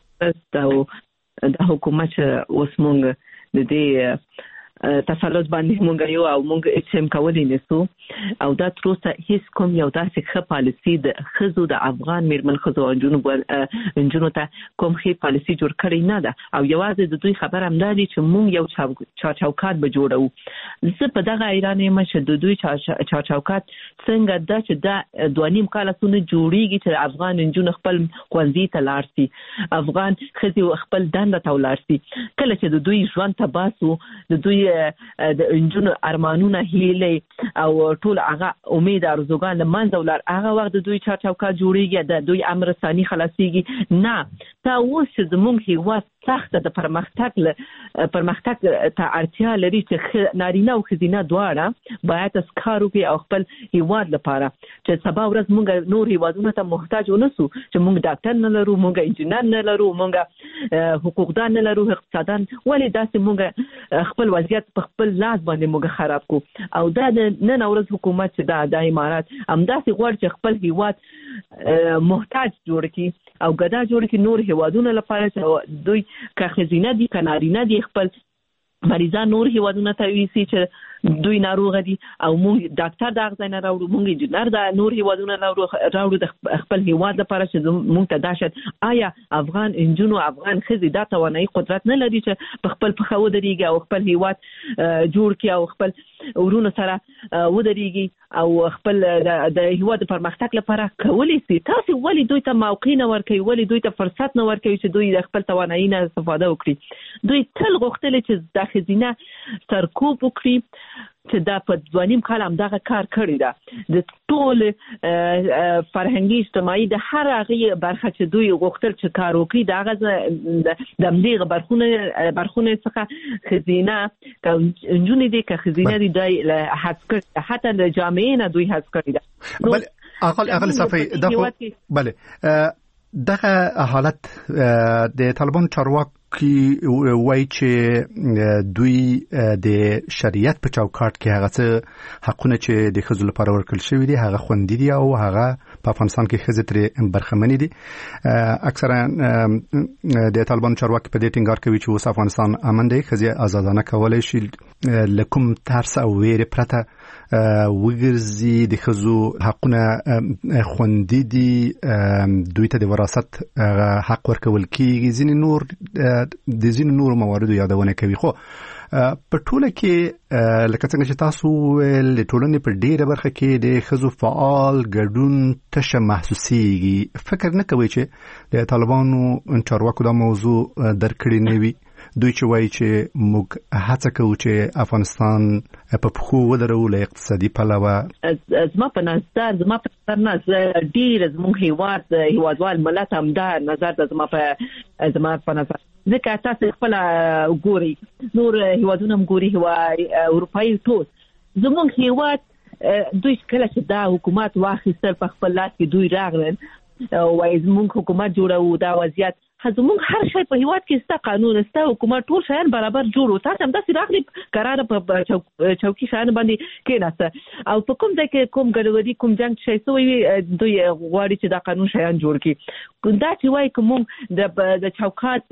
د حکومت اوس مونږ د دې تسلط باندې مونږ یو او مونږ اچم کولای نسو او دا تر اوسه هیڅ کوم یو داسې ښه پالیسي د خزو د افغان میرمن خزو او نجونو ته کوم ښه پالیسي جوړ کړی نه ده او یوازې د دوی خبر هم دا دی چې مونږ یو چوکاټ به جوړو. زه په دغه ایران یم چې د دوی چوکاټ څنګه دا چې دا 2.5 کال سونه جوړیږي چې افغان نجونو خپل ښوونځي ته لاړ شي افغان خزو خپل دنده ته ولاړ شي. کله چې د دوی ژوند ته باسو د دوی د انجونو ارمانونه هیله او ټول هغه امید ارزوګان لمنځه ولر هغه وخت د دوی چوکاټ جوړیږي د دوی امر ثاني خلاصيږي نه. تا اوس زموږ هیواد سخت د پرمختګ ته اړتیا لري چې نارینه او ښځینه دواړه باید اسکارو کې او خپل هیواد لپاره چې سبا ورځ موږ نور هیوادونو ته محتاج ونسو چې موږ ډاکټر نه لرو موږ انجینر نه لرو موږ حقوقدان نه لرو اقتصاددان ولې داسې موږ خپل وضعیت په خپل لاس باندې موږ خراب کو او دا نن ورځ حکومت چې د امارات همداسې غواړي چې خپل هیواد محتاج جوړ کړي او ګدا جوړ کړي نور هیوادونو لپاره چې دوی که خزینه دي که نارینه دي خپل مریضان نور هیوادونو ته ویسي چې دوی ناروغ دي او موږ ډاکټر د اغزای نه راوړو موږ انجینر د نور هیوادونو راوړو د خپل هیواد لپاره چې موږ ته داشت آیا افغان انجونو افغان خزي دا توانایي قدرت نه لري چې په خپل پخو دريږي او خپل هیواد جوړ کړي او خپل ورونو سره ودرېږي او خپل د هیواد پرمختګ لپاره کولی سي. تاسو ولې دوی ته موقع نه ورکوي ولې دوی ته فرصت نه ورکوي چې دوی د خپل توانایي نه استفاده وکړي؟ دوی تل غوښتل چې د خزینه سرکوب وکړي چې دا په 2.5 کال هم دغه کار کړی ده د ټول فرهنګي اجتماعي د هر هغه برخه چې دوی غوښتل چې کار وکړي دغه د همدغه برخونه څخه خزینه کنجونې دي که خزینه دي دای حذف کړي حتی د جامعې نه دوی حذف کړي ده. بل اقل صفحه دغه بله دغه حالت د طالبان چارواکي وایي چې دوی د شریعت په چوکاټ کې هغه څه حقونه چې د ښځو لپاره ورکړل شوي دي هغه خوندي دي او هغه په افغانستان کې ښځې ترې برخمنې دي. اکثرا د طالبان چارواکي په دې ټینګار کوي چې اوس افغانستان امن دی، ښځې آزادانه کولی شي له کوم ترس او ویرې پرته وګرځي، د ښځو حقونه خوندي دي، دوی ته د وراثت حق ورکول کېږي، د ځینې نور مواردو یادونه کوي. خو په ټوله کې لکه څنګه چې تاسو ویل د ټولنې په ډیره برخه کې د ښځو فعال ګډون تشه محسوسیږي. فکر نه کوي چې د طالبانو چارواکو دا موضوع درکړې نه وي؟ دوی چې وایي چې موږ هڅه کوو چې افغانستان په پښو ودرو له اقتصادي پلوه. زما په نظر ډیر زموږ هیوادوال ملت هم دا نظر ده. زما په نظر ځکه تاسو خپل ګوري نور هیوادونه هم ګوري، اروپایي ټول زموږ هیواد دوی کله چې دا حکومت واخیستل په خپل لاس کې دوی راغلل وایي زموږ حکومت جوړو دا وضعیت زموږ هر شی په هیواد کې ستا قانون ستا حکومت ټول شیان برابر جوړو. تاسو هم داسې راغلي قرار په چوکي شیان باندې کېناسته او په کوم ځای کې کوم ګډوډي کوم جنګ شي سوی دوی غواړي چې دا قانون شیان جوړ کړي. دا چې وایي کوم د چوکات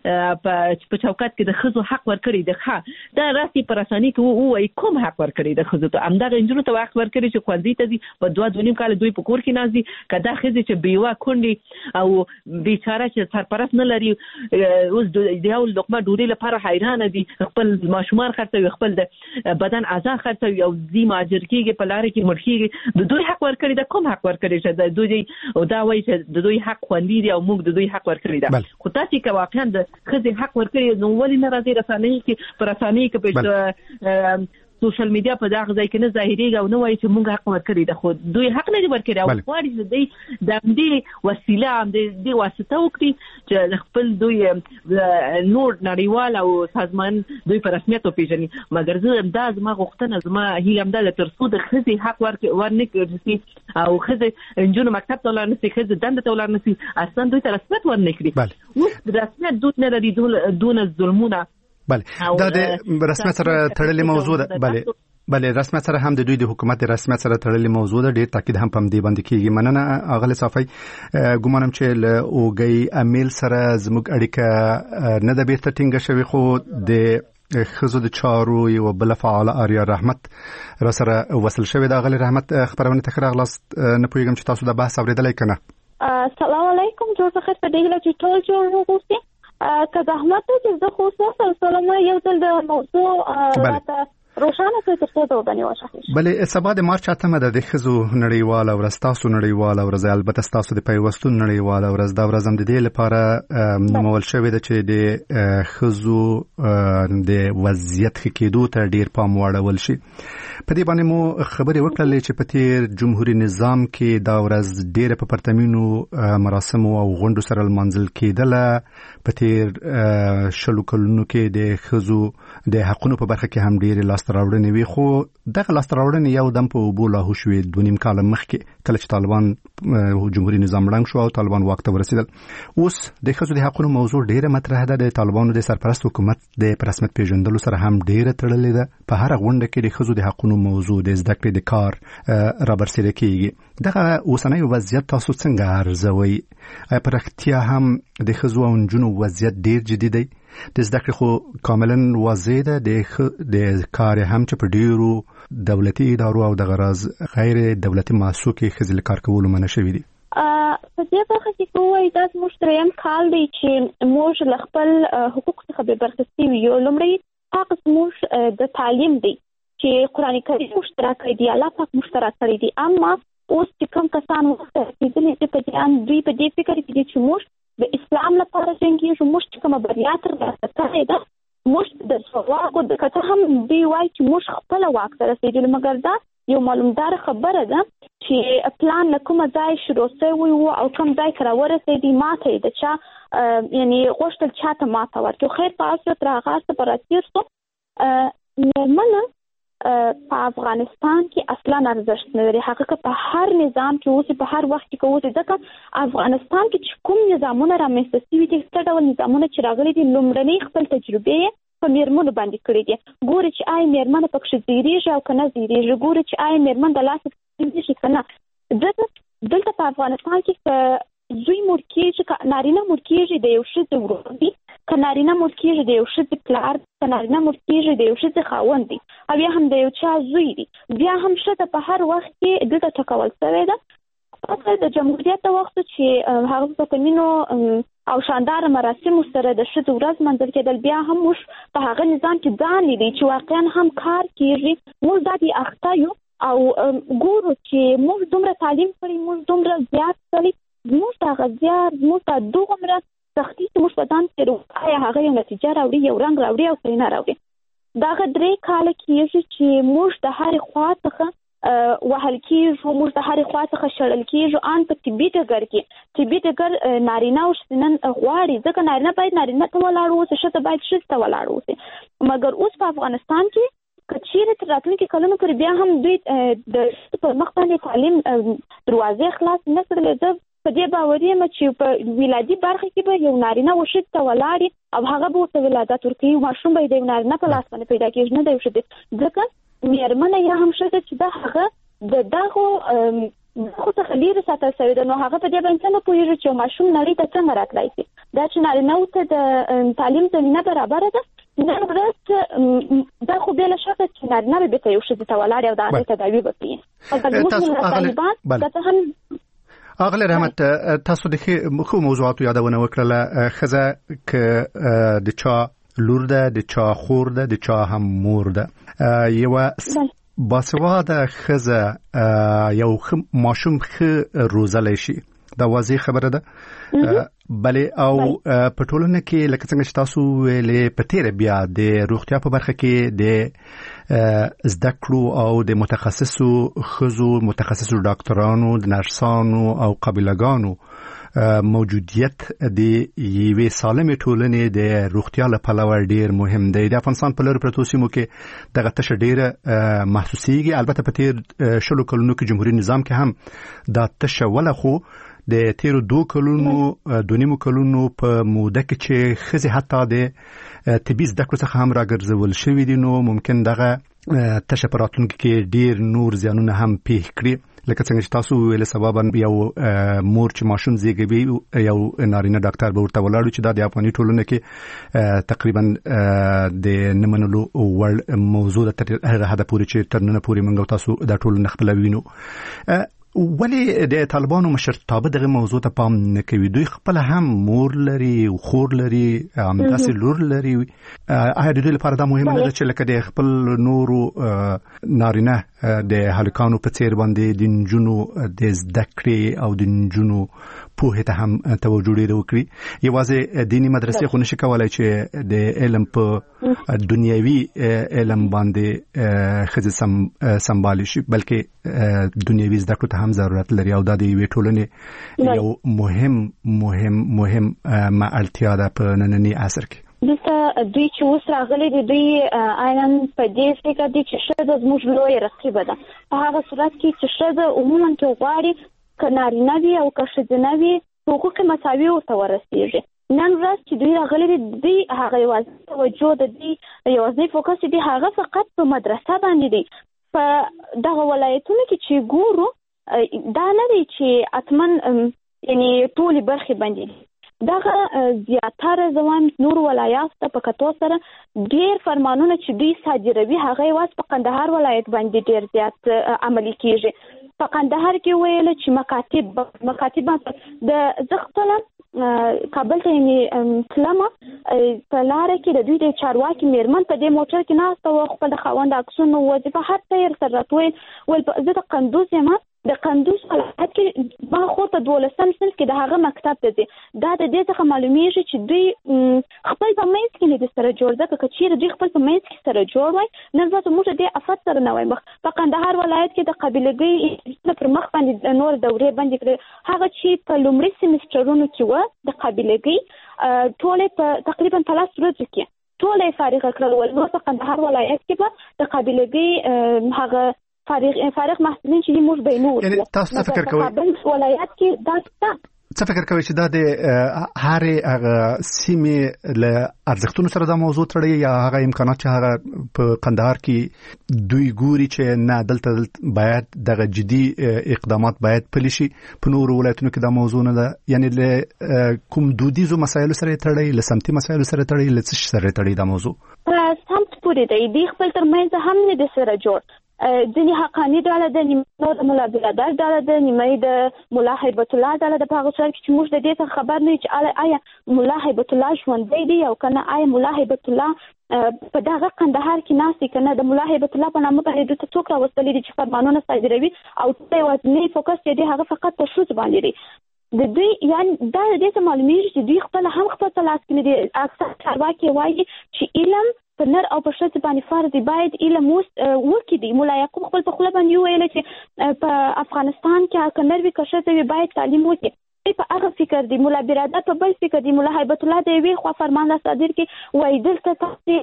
په چوکات کې د ښځو حق ورکړي ده دا راسي پر اساني کې وایي کوم حق ورکړي د ښځو ته همدغه انجونو ته حق ورکړي چې ښوونځي ته ځي په 2.5 کال دوی په کور کې ناز دي کدا ښځې چې بیوه کونډي او بیچاره چې پرس نه لري اوس د یو لقمه ډوډۍ لپاره حیران دي، خپل ماشومان خرڅوي، خپل د بدن اعضاء خرڅوي او ځي ماجر کېږي په لارې کې مړ کېږي. د دوی حق ورکړي ده کوم حق ورکړي چې د دوی او دا وایي چې د دوی حق خوندي دي او موږ د دوی حق ورکړي ده. خو تاسو که واقعا د ښځې حق ورکړي نو ولې نه راځي رسنۍ کې پر رسنۍ کې په سوشل میډیا په دغه ځای کې نه ظاهريږي او نه وایي چې موږ حق ورکړي ده. خو دوی حق نه ورکړي او غواړي چې دوی د دې وسیله هم د واسطه وکړي چې خپل دوی نور نړیوال او سازمان دوی په رسمیت وپیژني. مګر زه دا زما غوښتنه زما هیله هم ده تر څو د ښځې حق ورنکړي او ښځې انجونو مکتب ته ولاړ نشي، ښځې دنده ته ولاړ نشي، اصلا دوی ته رسمیت ورنکړي. اوس رسمیت دوی نه لري دون ظلمونه. بله دا د رسمیت سره تړلې موضوع ده. بله رسمیت سره هم د دوی د حکومت د رسمیت سره تړلې موضوع ده. ډېر تاکید هم په دې باندې کېږي. مننه اغلی صافی. ګومانم چې له اوګي امیل سره زموږ اړیکه نه ده بیرته ټینګه شوې، خو د ښځو د چارو یو بل فعال آریا رحمت را سره وصل شوې ده. اغلی رحمت خبرونه ته ښه راغلاست. نه پوهېږم چې تاسو دا بحث اورېدلی که نه؟ السلام علیکم. جوړ په خیر په دې هیله چې ټول جوړ وغوښتي که زحمت وکړي. زه خو سلام یو ځل د موضوع راته روښانه کړئ تر څو د وبنې وشخص. بلې سبا د مارچ 8 ده د ښځو نړیواله ورځ، تاسو نړیواله ورځ، البته تاسو د پیوستون نړیواله ورځ. دا ورځ هم د دې لپاره نومول شوې ده چې د ښځو د وضعیت ښه کېدو ته ډېر پام واړول شي. په دې باندې مو خبرې وکړلې چې په تیر جمهوریت نظام کې دا ورځ ډېره په پرتمینو مراسمو او غونډو سره لمانځل کېدله. په تیر شلو کلونو کې د ښځو د حقونو په برخه کې هم ډېرې لاسته راوړنې وي، خو دغه لاسته راوړنې یو دم په اوبو لاهو شوې 2.5 کاله مخکې کله چې طالبان جمهوریت نظام ړنګ شو او طالبان واک ته ورسېدل. اوس د ښځو د حقونو موضوع ډېره مطرح ده. د طالبانو د سرپرست حکومت د په رسمیت پیژندلو سره هم ډېره تړلې ده. په هره غونډه کې د ښځو د حقونو موضوع د زده کړې د کار رابرسېره کېږي. دغه اوسنی وضعیت تاسو څنګه ارزوئ؟ آیا په رښتیا هم د ښځو او نجونو وضعیت ډېر جدي دی؟ د زده کړې خو کاملا واضح ده، د کار هم چې په ډېرو دولتي ادارو او د غراز غیر دولتي مؤسسو کې ښځې له کار کولو منع شوي دي. په دې برخه کې کومه دا زموږ دریم کال دی چې موږ له خپل حقوق څخه بې برخې شوي یو. لومړی هغه زموږ د تعلیم دی چې قرآن کریم مشترک کړی دی، الله پاک مشترک کړی دی. اما اوس چې کوم کسان ورسېدلي دي په دوی په دې فکر کې دي چې موږ د اسلام لپاره جنګېږو، موږ چې کومه بریا ترلاسه کړې ده موږ د واکو د کته هم دی وای چې موږ خپل واک سره رسیدل، مګر دا یو معلومدار خبره ده چې پلان لکه ځای شروع شوی او کوم ځای کرا ورسېدی ماته د چا یعنی غوښتل چاته ماته ورته خیر په اساس تر هغه پر تیرسو منه په افغانستان کې اصلا ارزښت نه لري. هغه په هر نظام کې اوس په هر وخت کې اوس ځکه افغانستان کې کوم نظامونه رامنځته شوي دي، څه ډول نظامونه چې راغلي دي، لومړنۍ خپل تجربې په میرمنو باندې کړې دي. ګوري چې آی میرمن پکې زیریږي او کنه زیریږي، ګوري چې آی میرمن د لاس کې کنه. ځکه دلته په افغانستان کې زوی مور کېږي، نارینه مور کېږي د یو ښځې ورور دی، که نارینه مور کېږي د یو ښځې پلار، که نارینه مور کېږي د یو ښځې خاوند دی، او یا هم د یو چا زوی دی. بیا هم ښځه په هر وخت کې دلته ټاکول شوې ده. پس د جمهوریت د وخت چې هغه په مینو او شاندار مراسمو سره د ښځو ورځ منځل کېدل، بیا هم موږ په هغه نظام کې ځان لیدی چې واقعا هم کار کېږي. موږ دا بې اخته یو او ګورو چې موږ دومره تعلیم کړی، موږ دومره زیات کړی، موږ هغه زیات موږ ته دومره سختي چې موږ په ځان کې آیا هغه یو نتیجه راوړي، یو رنګ راوړي او که نه راوړي. دغه 3 کاله کېږي چې موږ د هرې خوا څخه وهل کېږو، موږ د هرې خوا څخه شړل کېږو. ان په طبي ډګر کې طبي ډګر نارینه او ښځینه غواړي، ځکه نارینه باید نارینه ته ولاړ اوسي، ښځه باید ښځې ته ولاړ اوسي. مګر اوس په افغانستان کې که چیرې تر راتلونکي کلونو پورې بیا هم دوی د پر مخ باندې تعلیم دروازې خلاص نه کړلې. زه په دې باور یم چې په ولادي برخه کې به یو نارینه و ښځې ته ولاړي او هغه به ورته ولادت ورکوي، ماشوم به د یو نارینه په لاس باندې پیدا کېږي، نه د یو ښځې. ځکه میرمنه یا هم ښځه چې د هغه د دغو څخه لیرې ساتل شوې ده، نو هغه په دې باندې څنګه پوهېږي چې ماشوم نړۍ ته څنګه راتلی شي. دا چې نارینهو ته د تعلیم زمینه برابره ده، نن ورځ دا خو بې له شکه چې نارینه به بېرته یو ښځې ته ولاړي او د هغې تداوي به کوي. مګر زموږ طالبان دا څه هم اغلی رحمت، تاسو د خو موضوعاتو یادونه وکړله. ښځه که د چا لور ده، د چا خور ده، د چا هم مور ده، یوه باسواده ښځه یو ماشوم ښه روزلی شي، دا واضح خبره ده. بلې او په ټولنه کې لکه څنګه چې تاسو ویلې په تیره بیا د روغتیا په برخه کې د زده کړو او د متخصصو ښځو، متخصصو ډاکټرانو، د نرسانو او قابلګانو موجودیت د یوې سالمې ټولنې د روغتیا له پلوه ډیر مهم دی. د افغانستان په لرو پرتو سیمو کې دغه تشه ډیره محسوسیږي. البته په تیر 20 کلونو کې جمهوریت نظام کې هم دا تشه ولا خو د تیرو 2 کلونو 2.5 کلونو په موده کې چې ښځې حتی د طبي زده کړو څخه هم راګرځول شوي دي، نو ممکن دغه تشه په راتلونکي کې ډیر نور زیانونه هم پیښ کړي. لکه څنګه چې تاسو ویل سبب یو مور چې ماشوم زیږوي یو نارینه ډاکټر به ورته ولاړ چې دا د افغاني ټولنه کې تقریبا د نه منلو وړ موضوع ده، تر هغه حده پورې چې تر نن پورې موږ تاسو دا ټول نه خپلوینو. ولې د طالبانو مشرتابه دغه موضوع ته پام نه کوي؟ دوی خپل هم مور لري او خور لري، همداسې لور لري. آیا د دوی لپاره دا مهمه نه ده چې لکه د خپل نورو نارینه د هلکانو په څیر باندې د نجونو د زده کړې او د نجونو پوهې ته هم توجه ډېره وکړي؟ یوازې دیني مدرسې خو نشي کولی چې د علم په دنیوي علم باندې ښځې سمبالي شي، بلکې دنیوي زده کړو ته هم ضرورت لري او دا د یوې ټولنې یو مهم اړتیا ده په ننني عصر کې. دلته دوی چې اوس راغلي دي، دوی عیناً په دې فکر دي چې ښځه زموږ لویه رقیبه ده. په هغه صورت کې چې ښځه عموماً کې غواړي که نارینه وي او که ښځینه وي حقوق مساوي ورته ورسېږي. نن ورځ چې دوی راغلي دي، دوی هغه یوازې توجه د دوی یوازې فوکس دی هغه فقط په مدرسه باندې دی. په دغه ولایتونو کې چې ګورو دا نه دی چې اتمن یعنی ټولې برخې باندې دي. دغه زیاتره زوان نور ولایات ته په کتو سره ډیر فرمانونه چې دوی صادروي هغه یوازې په قندهار ولایت باندې ډیر زیات عملي کیږي. په قندهار کې ویل چې مکاتب د زغتل کابل ته یعنی تلمه په لار کې د دوی د چارواکي میرمن په دې موټر کې ناسته او خپل خاوند عکسونه وظیفه هر تیر سره توي ول زه د قندوز یم د قندوز ولایت کې ما خو په 12م صنف کې د هغه مکتب ته دي دا د دې څخه معلومیږي چې دوی خپل په منځ کې نه سره جوړ ده که چیرې دوی خپل په منځ کې سره جوړ وای نن ورځ موږ د افات سره نه وای مخ په قندهار ولایت کې د قبیلګۍ پر مخ باندې نور دورې باندې کړ هغه چې په لومړي سیمسترونو کې و د قبیلګۍ ټول په تقریبا 3 ورځې کې ټول فارغ کړل نو په قندهار ولایت کې به د قبیلګۍ هغه فارغ محصلین چې موږ بینو یعنی تاسو فکر کوئ په ولایت کې دا څه فکر کوئ چې دا د هر هغه سیمې له ارزښتونو سره دا موضوع تړي یا هغه امکانات چې هغه په قندهار کې دوی ګوري چې نه دلته باید دغه جدي اقدامات باید پلي شي په نورو ولایتونو کې دا موضوع نه ده یعنی له کوم دودیزو مسایلو سره تړي له سمتي مسایلو سره تړي له څه سره تړي دا موضوع سمت پورې دی خپل ترمنځ هم نه د سره جوړ ځینې حقانی ډله ده نیمه د ملا برادر ډله ده نیمه د ملا هیبت الله ډله ده په هغه سره چې موږ د دې څخه خبر نه یو چې آیا ملا هیبت الله ژوندی دی او کنه آیا ملا هیبت الله په دغه قندهار کې ناست کنه د ملا هیبت الله په نامه باندې د څوک راوستلې دي چې فرمانونه صادروي او ته وځنی فوکس دې هغه فقط په شوز باندې لري د دوی یعنی دا د دې معلومیږي چې دوی خپل هم خپل تلاش کې دي اکثر چارواکي وایي چې علم په نر او په ښځه باندې فرض دی باید علم وکړي دی مولا یعقوب خپل په خپل باندې ویل چې په افغانستان کې کنر وی کښته باید تعلیم وکړي په هغه فکر دی مولا برادر په بل فکر دی مولا هیبت الله دی وی خو فرمان صادر کې وای دلته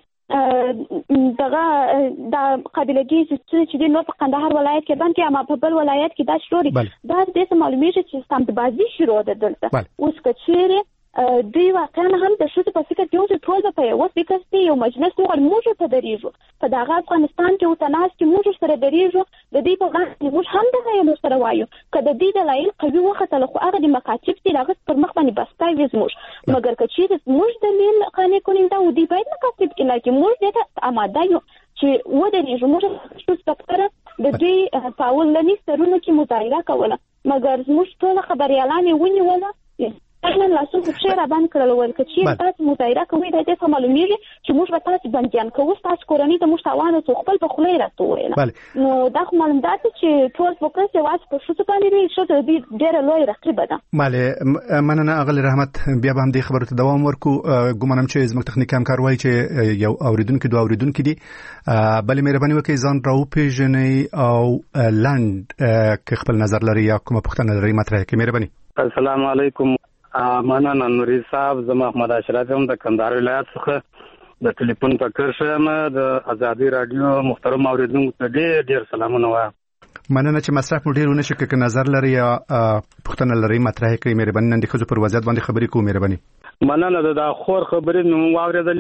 تاسو دغه د قبیلګي چې د نور په قندهار ولایت کې باندې اما په بل ولایت کې دا شوري دا د دې معلومیږي چې سمت بازی شروع ده دلته اوس کچېره دوی واقعا هم د شوت په فکر کې چې ټول په یو فکر کې یو مجلس وغوړ موږ ته دریږو په دغه افغانستان کې او تناس کې موږ سره دریږو د دې په وړاندې موږ هم د یو سره وایو کله دې دلایل قوي وخت له خو هغه د مکاتب چې هغه پر مخ باندې بستای وز موږ مګر کچې موږ دلیل قانې کونیم دا ودی باید مکاتب کې لکه موږ دې آماده یو چې و دریږو موږ شو سپکره د دې فاول لنی سرونو کې مظاهره کوله مګر موږ ټول خبريالان ونیوله احنا لاسو په شعر باندې کړل ورکه چې تاسو مظاهره کوي د دې په معلومیږي چې موږ به تاسو بنديان کوو تاسو کورنۍ ته موږ تاوان او خپل په خله راته ویل نو دا معلوم ده چې ټول فوکس یې واس په شوت باندې دی چې د ډېر لوی رقیب ده ماله مننه اغل رحمت بیا به هم دې خبرو ته دوام ورکو ګومانم چې زموږ تخنیکی همکار وایي چې یو اوریدونکو دوه اوریدونکو دي بلې مهرباني وکړئ ځان راو پیژنئ او لاند که خپل نظر لري یا کومه پوښتنه لري مطرح کړئ مهرباني السلام علیکم مننه نوري صاحب زما احمد اشرف هم د کندهار ولایت څخه د ټلیفون په کرشم د ازادي رادیو محترم اوریدونکو ته ډېر سلامونه وایم مننه چې مصرف مو ډېر ونه شي که نظر لري یا پوښتنه لري مطرح کړئ مهرباني نن د ښځو پر وضعیت باندې خبرې کوو مهرباني مننه د خور خبرې مو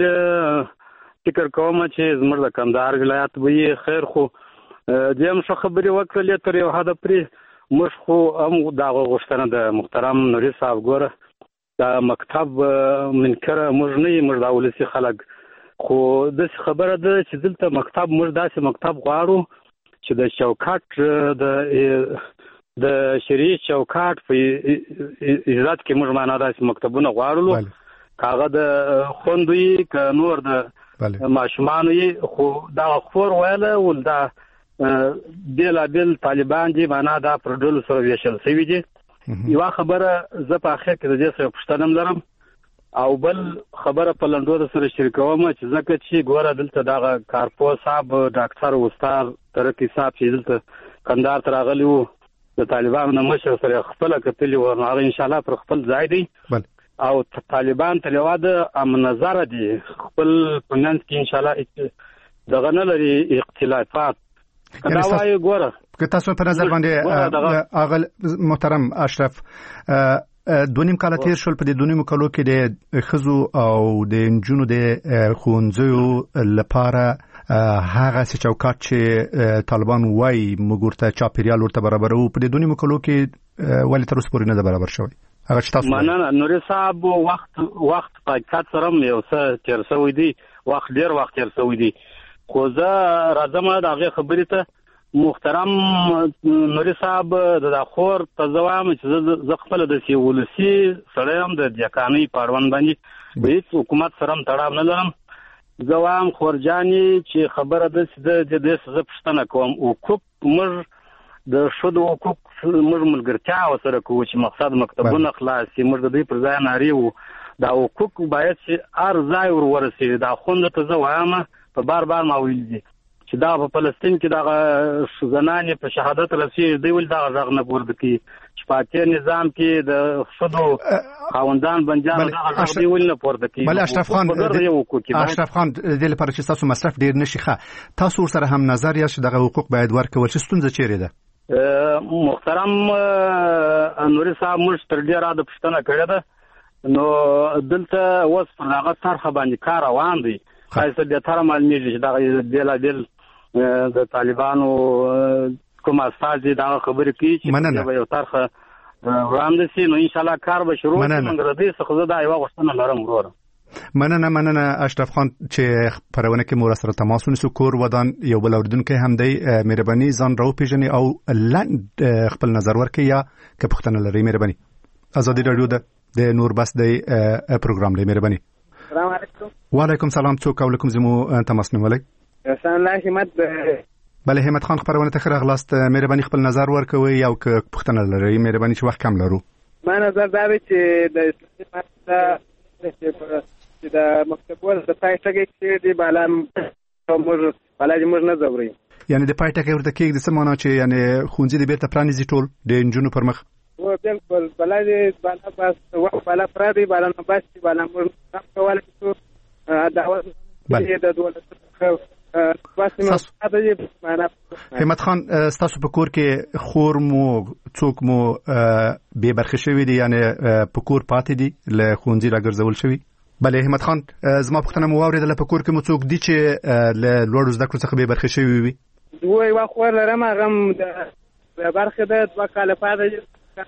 واورېدلې فکر کوم چې زموږ د کندهار ولایت وي خیر خو دیم څه خبرې وکړلې تر یو حد پرې موږ خو هم دا غوښتنه د محترم نوري صاحب ګوره دا مکتب منکر موږ نه موږ دا ولسی خلک خو د خبره ده چې دلته مکتب موږ داسې مکتب غواړو چې د چوکاټ د شریعه چوکاټ په عزت کې موږ معنا داسې مکتبونه غواړو کاغه د خوندوي ک نور د ماشومان خو دا خور ویله ول دا بیل طالبان دي معنا دا پروډول سره ویشل سوي دي یو خبره زه په اخر کې د دې سره پښتنم لرم او بل خبره په لندو سره شریکوم چې ځکه چې ګوره دلته دا کارپو صاحب ډاکټر استاد ترکی صاحب چې دلته کندهار ته راغلی وو د طالبانو مشر سره خپل کتلی و هغه ان شاء الله پر خپل ځای دی او طالبان ته لواده امن نظر دي خپل پنځ کې ان شاء الله دغه نه لري اختلافات دا وایي ګوره که تاسو په نظر باندې اغل محترم اشرف دونیم کال تیر شول په دې دونیم کالو کې د خزو او د انجونو د خونځو لپاره هغه چوکاټ چې طالبان وایي مګورته چاپیریال ورته برابر وو په دې دونیم کالو کې ولی تر اوسه پورې نه برابر شوی هغه چې تاسو مننه نوري صاحب وخت حقیقت سره یو څه تیر شوی دی ډیر وخت تیر شوی دی خو زه راځم د هغه خبرې ته محترم نوري صاحب د خور ته ځوام چې زه خپل د سیولسي سره هم د ځکانې پاړون باندې هیڅ حکومت سره تړاو نه لرم ځوام خورجاني چې خبره د دې څه پښتنه کوم او کوم موږ د شودو حقوق موږ ملګرتیا سره کوو چې مقصد مکتبونه خلاصي موږ د دې پر ځای ناری وو دا حقوق باید چې هر ځای ورسېږي دا خوند ته زه وایم په بار ما ویل دي چې دا په فلسطین کې دا زنانې په شهادت رسېږي دوی ول دا غږ نه پورته کوي چې په نظام کې د شودو خاوندان بنجان دا غږ دوی ول نه پورته کوي بل اشرف خان د لپاره چې تاسو مصرف ډیر نشي ښه تاسو سره هم نظر یا چې دغه حقوق باید ورکول شي ستونزه چیرې ده محترم نوري صاحب موږ تر ډیره د پښتنه کړې ده نو دلته اوس پر هغه طرحه باندې کار روان دی خاصه د تر معلومیږي چې دا بیل د طالبانو کوم اساسي دا خبرې کوي چې یو طرحه وړاندې شي نو ان شاء الله کار به شروع شي موږ ردی څخه زه دا یو غوښتنه لرم ورور مننه اشرف خان چې پرونه کې مور سره تماس ونیسو کور ودان یو بل اوردونکو هم دی مهرباني ځان راو پیژني او لاند خپل نظر ورکړي یا که پښتنه لري مهرباني ازادي رادیو د نور بس دی پروګرام دی مهرباني السلام علیکم وعلیکم سلام څوک کوم زمو تماس نیولای حسن الله همت بله همت خان خبرونه ته راغلاست مهرباني خپل نظر ورکوي یا که پښتنه لري مهرباني چې وخت کم لرو ما نظر دا دی چې د چې د مکتبونو د پایټګي چې دی موږ نه زوري یعنی د پایټګي ورته کې د سمونه چې یعنی خونځي د بیرته پرانیزي ټول د انجونو پر مخ و بالکل بلای بالا بس وخت بالا پرادي بالا نه بس بالا موږ کولای شو دعوت د دولت همت خان ستاسو په کور کې خور مو څوک مو به برخه شوی دی یعنی په کور پاتې دي له خونځي راګرځول شوی بله همت خان زما پښتنه مو واورېدله په کور کې مو څوک دي چې له لوړو زده کړو څخه به برخه شوی وي دوی وا خو لرم هغه د برخه د 2 کال پاتې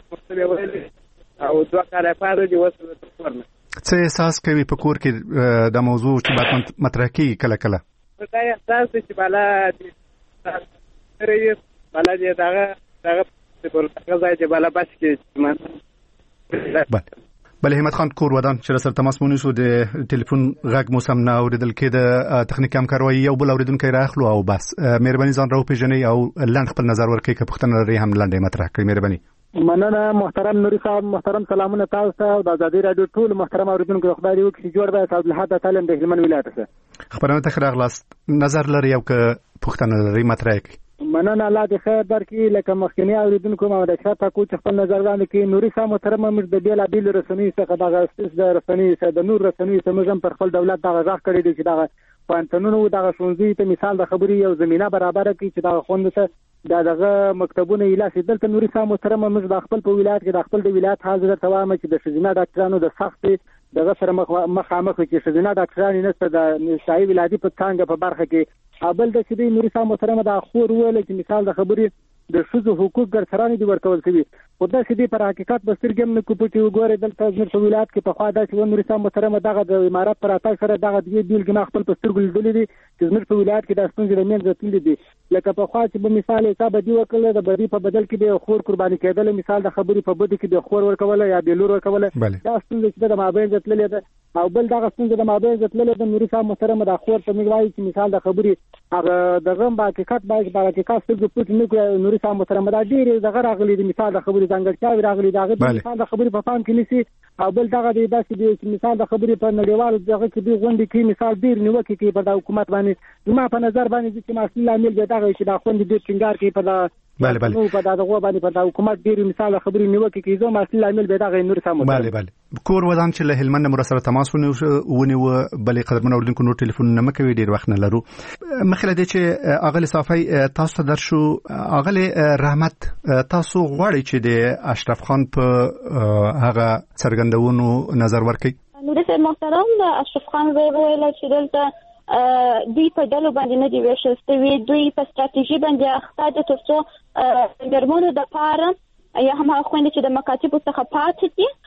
او 2 کال پاتې دی وسله ورنه څه احساس کوي په کور کې د موضوع چې باید مطرح کیږي کله دا احساس چې بالا دې بالا دې دغه په ځای چې بالا بس کې بله همت خان کور ودان چې سره تماس مونږ شو د ټلیفون غږ مو سم نه اوریدل کې د تخنیک همکاري یو بل اوریدونکو راخلو او بس مهرباني ځان راو پیژنئ او لاند خپل نظر ورکړئ که پښتنه لري هم لاندې مطرح کړئ مهرباني مننه محترم نوري صاحب محترم سلامونه تاسو ته او د آزادي رادیو ټول محترم اوریدونکو خدای دې وکړي جوړ به صاحب الحد تعلم د هلمند ولایت څخه خبرونه ته راغلاست نظر لري او که پښتنه لري مطرح کړئ مننه الله دې خیر درکړي لکه مخکنی اوریدونکو ما د شاته کو چې خپل نظر وړاندې کړي نوري صاحب محترم موږ د بیل ابل رسنۍ څخه دغه اساس د رسنۍ څخه د نور رسنۍ څخه موږ پر خپل دولت دغه ځخ کړی دی چې دغه پانتونونو دغه شونځي ته مثال د خبري یو زمينه برابر کړي چې دغه خوند ته دغه مکتبونه ایله دلته نوري صاحب محترم موږ د خپل په ولایت کې د خپل د ولایت حاضر توامه چې د شزینه ډاکټرانو د سخت دغه سره مخامخ چې شزینه ډاکټران نشته د شای ولادي په څنګه په برخه کې ابل د چې نوري صاحب محترم د خور ویل چې مثال د خبري د شذو حقوق ګرځرانې دي ورکول شوی خو دا چې په حقیقت بسترګم نه کوپټي وګوره دلته زموږ په ولایت کې په خوا دا چې نوري صاحب محترم دغه د امارات پر اتاک سره دغه دی بیلګ خپل پسترګل لیدل دي چې زموږ په ولایت کې د ستونزې د منځ تل دي لکه په خوا چې په مثال حساب دی وکړل د بری په بدل کې د خور قرباني کېدل مثال د خبري په بده کې د خور ورکول یا د لور ورکول دا ستونزې چې د مابین ځتللې ده او بل دغه ستونزې د مابین ځتللې ده نوري صاحب محترم د خور ته میوایي چې مثال د خبري هغه دغه په حقیقت باید په حقیقت څه پټ نه کوي نوري صاحب محترم دا ډیر دغه راغلي د مثال د خبري ځانګړتیا راغلي دغه مثال د خبري په فهم کې نسی او بل دغه د داسې مثال د خبري په نړیوال دغه کې دی غونډې کې مثال ډیر نیوکه کې په د حکومت باندې زما په نظر باندې چې مسؤل عامل دی دغه چې د خوند ډیر ټینګار کوي په د نو په دغه باندې په د حکومت ډیر مثال خبري نیوکه کې زما مسؤل عامل به دغه نور سم کور ودان چې له هلمند مرسته تماس ونیو بلې قدرمن اوردونکو نور ټلیفون نه مکوي ډیر وخت نه لرو مخله دې چې اغلی صافي تاسو ته درشو اغلی رحمت تاسو غواړئ چې د اشرف خان په هغه څرګندونو نظر ورکړئ نو د محترم اشرف خان ویل چې دلته دوی په ډلو باندې نه دی ویشل شوی دوی په ستراتیژي باندې اخته دي ترڅو درمونو د پاره یا هم خويند چې د مکاتبو څخه پاتې دي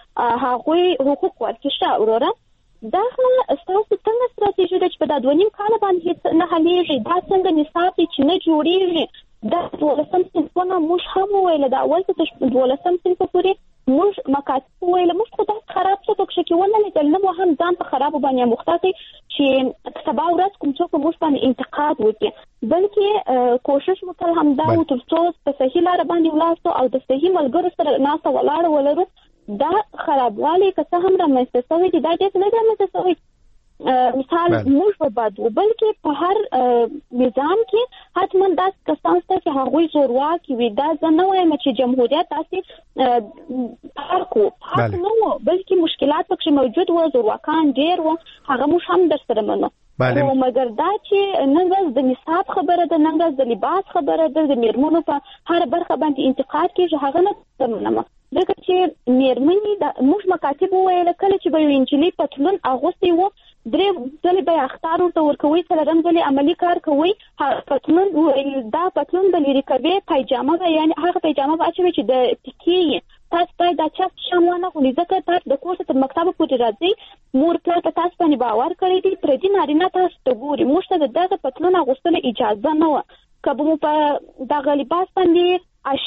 هغه حقوق ورکړي اوره دا ستاسو څنګه ستراتیژي ده چې په 2.5 کال باندې نه حلېږي دا څنګه نصاب چې نه جوړیږي دا ولسم څنګه موږ هم ویل دا اول څه ولسم څنګه پوری موږ مکاتب ویل موږ خدای خراب څه پکې کې ونه لیدل نو هم ځان په خراب باندې مختصي چې سبا ورځ کوم څوک موږ باندې انتقاد وکړي، بلکې کوشش وکړو همدا و ترڅو په صحیح لار باندې ولاړ او د صحیح ملګرو سره ناسته ولاړ ولرو. دا خرابوالی که څه هم رامنځته شوی دي دا ډېر نه رامنځته شوی مثال موږ په بادو، بلکې په هر نظام کې حتما داسې کسان شته چې هغوی زورواکي وي. دا زه نه وایم چې جمهوریت داسې حق نه و، بلکې مشکلات پکې موجود و، زورواکان ډېر و، هغه موږ هم در سره منو. او مګر دا چې نن ورځ د نصاب خبره ده، نن ورځ د لباس خبره ده، د میرمنو په هر برخه باندې انتقاد کېږي، هغه نه منم. ځکه چې میرمنې موږ مکاتب وویل کله چې به یو انجلۍ پتلون اغوستی و 3 ځلې به اختار ورته ورکوي، 4 ځلې عملي کار کوي. پتلون دا پتلون به لري کوي، پایجامه به یعنی هغه پایجامه به اچوي چې د ټکی تاسو باید دا چا شامونه خو ځکه تاسو د کورس تر مکتب پورې راځي، مور پلار ته تاسو باندې باور کړی دی، پر دې نارینه تاسو ته ګوري. موږ ته دغه پتلون اغوستل اجازه نه و. کبه په دغه لباس باندې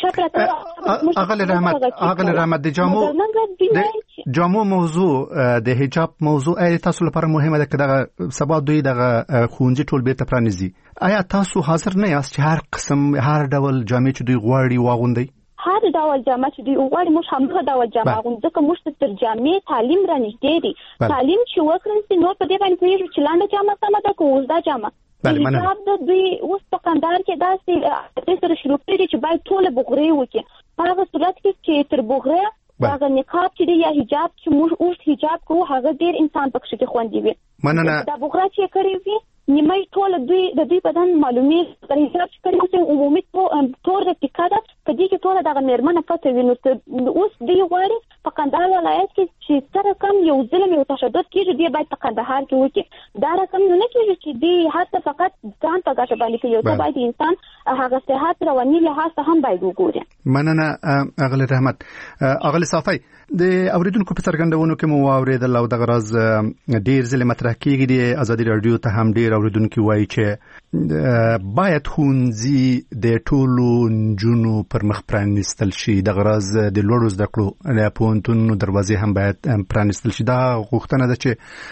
اغل رحمت د جامو موضوع د حجاب موضوع تاسو لپاره مهمه ده که دغه سبا دوی دغه خونځي ټول بیرته پرانیزي. آیا تاسو حاضر نه یاست چې هر قسم هر ډول جامې چې دوی غواړي واغوندي؟ هر ډول جامه چې دوی غواړي موږ هم ډول جامه اغوندو، ځکه موږ تر جامې تعلیم را نږدې دي. تعلیم چې وکړل نو په دې باندې پوهېږو چې لاندې جامه سمه ده که اوږده جامه. حجاب د دوی اوس په کندهار کې داسې سره شروع کړي چې باید ټوله بغرې وکړي. په هغه صورت کې چې تر بغرې هغه نقاب چې دی یا حجاب چې موږ اوږد حجاب کوو هغه ډېر انسان پکښې کې خوندي وي. دا بغره چې کړې وي نیمه ټوله دوی د دوی بدن معلومي د حجاب چې کړي اوس عمومي تور د ټیکه ده په دې کې ټوله دغه میرمنه پته وي. نو اوس دوی غواړي په کندهار ولایت کې چې څه رقم یو ظلم یو تشدد کېږي دوی باید په کندهار کې وکړي. دا رقم نه کېږي چې دوی هر څه فقط ځان په ګټه باندې کوي. یو څه باید انسان هغه صحت رواني لحاظ ته هم باید وګوري. مننه اغل رحمت. اغل صافی د اوریدونکو په څرګندونو کې مو واوریدل او دغه راز ډیر ځله مطرح کیږي د ازادي رادیو ته هم ډیر اوریدونکو وایي چې باید خونځي د ټولو نجونو پر مخ پرانیستل شي، دغه راز د لوړو زده کړو د پوهنتونونو دروازې هم باید پرانیستل شي. دا غوښتنه ده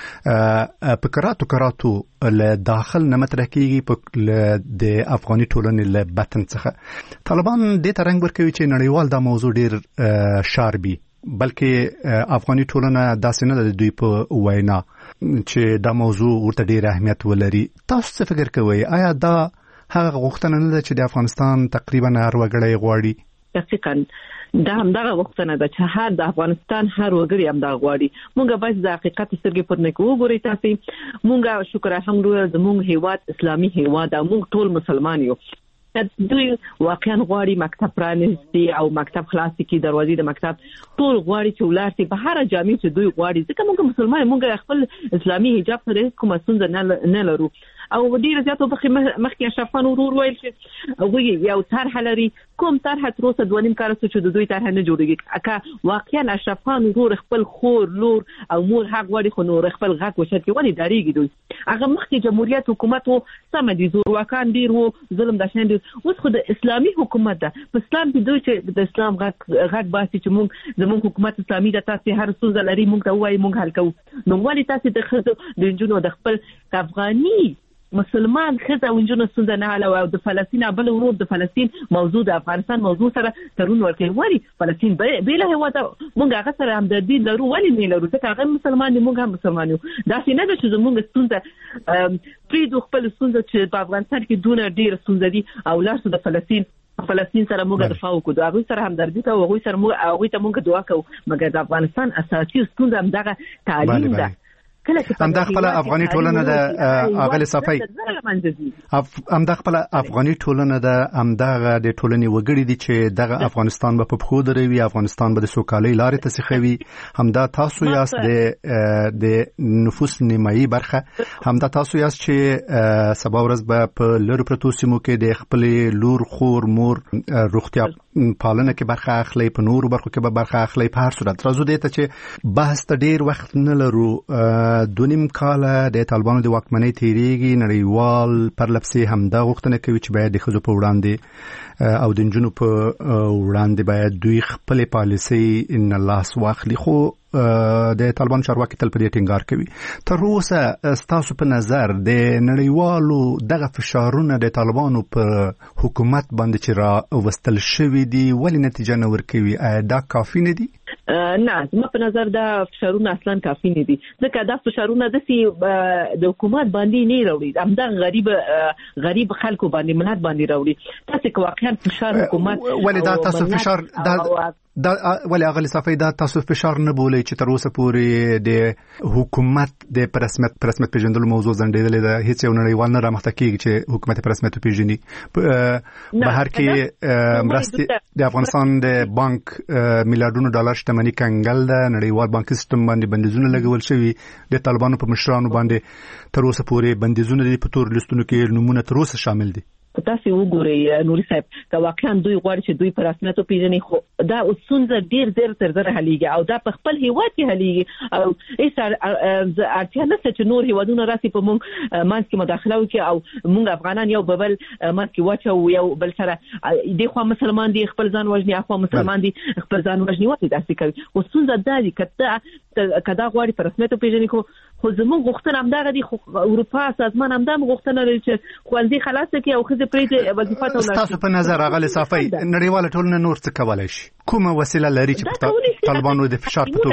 چې په کراتو له داخل نه مطرح کیږي د افغاني ټولنې له بطن څخه. طالبان دې ته رنګ ورکوي چې نړیوال دا موضوع ډیر شاربي، بلکې افغاني ټولنه داسې نه ده د دوی په وینا چې دا موضوع ورته ډیر اهمیت ولري. تاسو څه فکر کوئ؟ آیا دا هغه غوښتنه نه ده چې د افغانستان تقریبا هر وګړی غواړي؟ دقیقاً دا همدغه غوښتنه ده چې هر د افغانستان هر وګړی همدغه غواړي. مونږ باید د حقیقت سترګې پورته کړو. وګورئ تاسو مونږ شکر الحمدلله زموږ هیواد اسلامي هیواد او مونږ ټول مسلمان یو. دوی واقعا غواړي مکتب پرانیستي او مکتب خلاصي کی دروازې د مکتب ټول غواړي چې ولارتي په هر جامع چې دوی غواړي. ځکه موږ مسلمان موږ خپل اسلامي حجاب سره کومه ستونزه نه لرو. او ډیر زیات مخکې اشرفان ورور ویل چې وی یو طرح لري، کوم طرح تر اوسه 2.5 کال چې د دوی طرح نه جوړیږي. اکه واقعا اشرفان ورور خپل خور لور او مور حق غواړي خو نور خپل غږ وشد کې ولې داریږي دوی. هغه مخکې جمهوریت حکومت وو سم دي، زور واکان ډیر وو، ظلم د شان دي. اوس خو د اسلامي حکومت ده په اسلام کې دوی چې د اسلام غږ باسي چې موږ زموږ حکومت اسلامي ده، تاسو هر څه لري موږ ته وایي موږ حل کوو. نو ولې تاسو د خزو د انجونو د خپل افغاني مسلمان خزه ونجونو ستونزه نه حل او د فلسطین بل ورور د فلسطین موضوع د افغانستان موضوع سره ترون ورکوي. ولی فلسطین به له هوا مونږ هغه سره همدردي لرو، ولی نه لرو؟ ځکه هغه مسلمان دي، مونږ هم مسلمان یو. دا څنګه ده چې زموږ ستونزه پریدو خپل ستونزه چې په افغانستان کې دونه ډیر ستونزه دي او لاسو د فلسطین سره موږ دفاع وکړو، هغه سره همدردي کوو، هغه سره هغه ته موږ دعا کوو. مګر د افغانستان اساسي ستونزه همدغه تعلیم ده. همدا خپل افغاني ټولنه د اغل صفای همدا خپل افغاني ټولنه د همدغه د ټولنې وګړي دي چې دغه افغانستان په پخو دروي، افغانستان به د سوکالۍ لارې ته سخوي. همدا تاسو یاست د نفوس نیمایي برخه، همدا تاسو یاست چې سبا ورځ به په لرو پرتو سیمو کې د خپل لور خور مور روغتیا پالنه کې برخه اخلي، په نورو برخو کې به برخه اخلي. په هر صورت راځو دې ته چې بحث ته ډیر وخت نه لرو. دونیم کال د طالبانو د واکمنۍ تیریږي نړیوال پرلپسې همدا غوښتنه کوي چې باید د ښځو په وړاندې او د نجونو په وړاندې باید دوی خپل پالیسي ان لاس واخلي خو د طالبان چارواکي تل په دې ټینګار کوي. تر اوسه ستاسو په نظر د نړیوالو دغه فشارونه د طالبانو په حکومت باندې چې را وستل شوي دي ولې نتیجه نه ورکوي؟ دا کافي نه دي؟ نه، زما په نظر دا فشارونه اصلا کافي نه دي، ځکه دا فشارونه د حکومت باندې نه راوړي، همدا غریب خلکو باندې ملت باندې راوړي. تاسو که واقعا فشار حکومت ولې دا تاسو فشار دا ولې اغلی صافي دا تاسو فشار نه بولئ چې تر اوسه پورې د حکومت د پرسمت پیژندلو موضوع ځنډېدلې ده، هیڅ یو نړیوال نه رامخته کېږي چې حکومت پرسمت پیژني. بهر کې مرستې د افغانستان د بانک میلیارډونو ډالر شتمنۍ کنګل ده، نړیوال بانکي سیستم باندې بندیزونه لګول شوي، د طالبانو په مشرانو باندې تر اوسه پورې بندیزونه دي، په تور لیستونو کې نمونه تر اوسه شامل دي. تاسو وګورئ نوري صاحب که واقعا دوی غواړي چې دوی پر رسمیت پیژني، خو دا اوسونځ ډیر تر زره حلیږي او دا په خپل هیواد کې حلیږي او هیڅ اړتیا نشته چې نور هیوادونه راسي په مونږ منځ کې مداخله وکړي او مونږ افغانان یو بل منځ کې واچو یو بل سره د خو مسلمان دي خپل ځان وژني، اخو مسلمان دي خپل ځان وژني، وته داسې کوي. اوسونځ دا دي کدا غواړي پر رسمیت پیژني، خو زموږ غوښتنه همدغه دي، خو اروپا سازمان همدا غوښتنه لري چې خپل خلاص کړي او خزه ستاسو په نظر اغلی صافي نړیواله ټولنه نور څه کولای شي؟ کومه وسیله لري چې په طالبانو د فشار په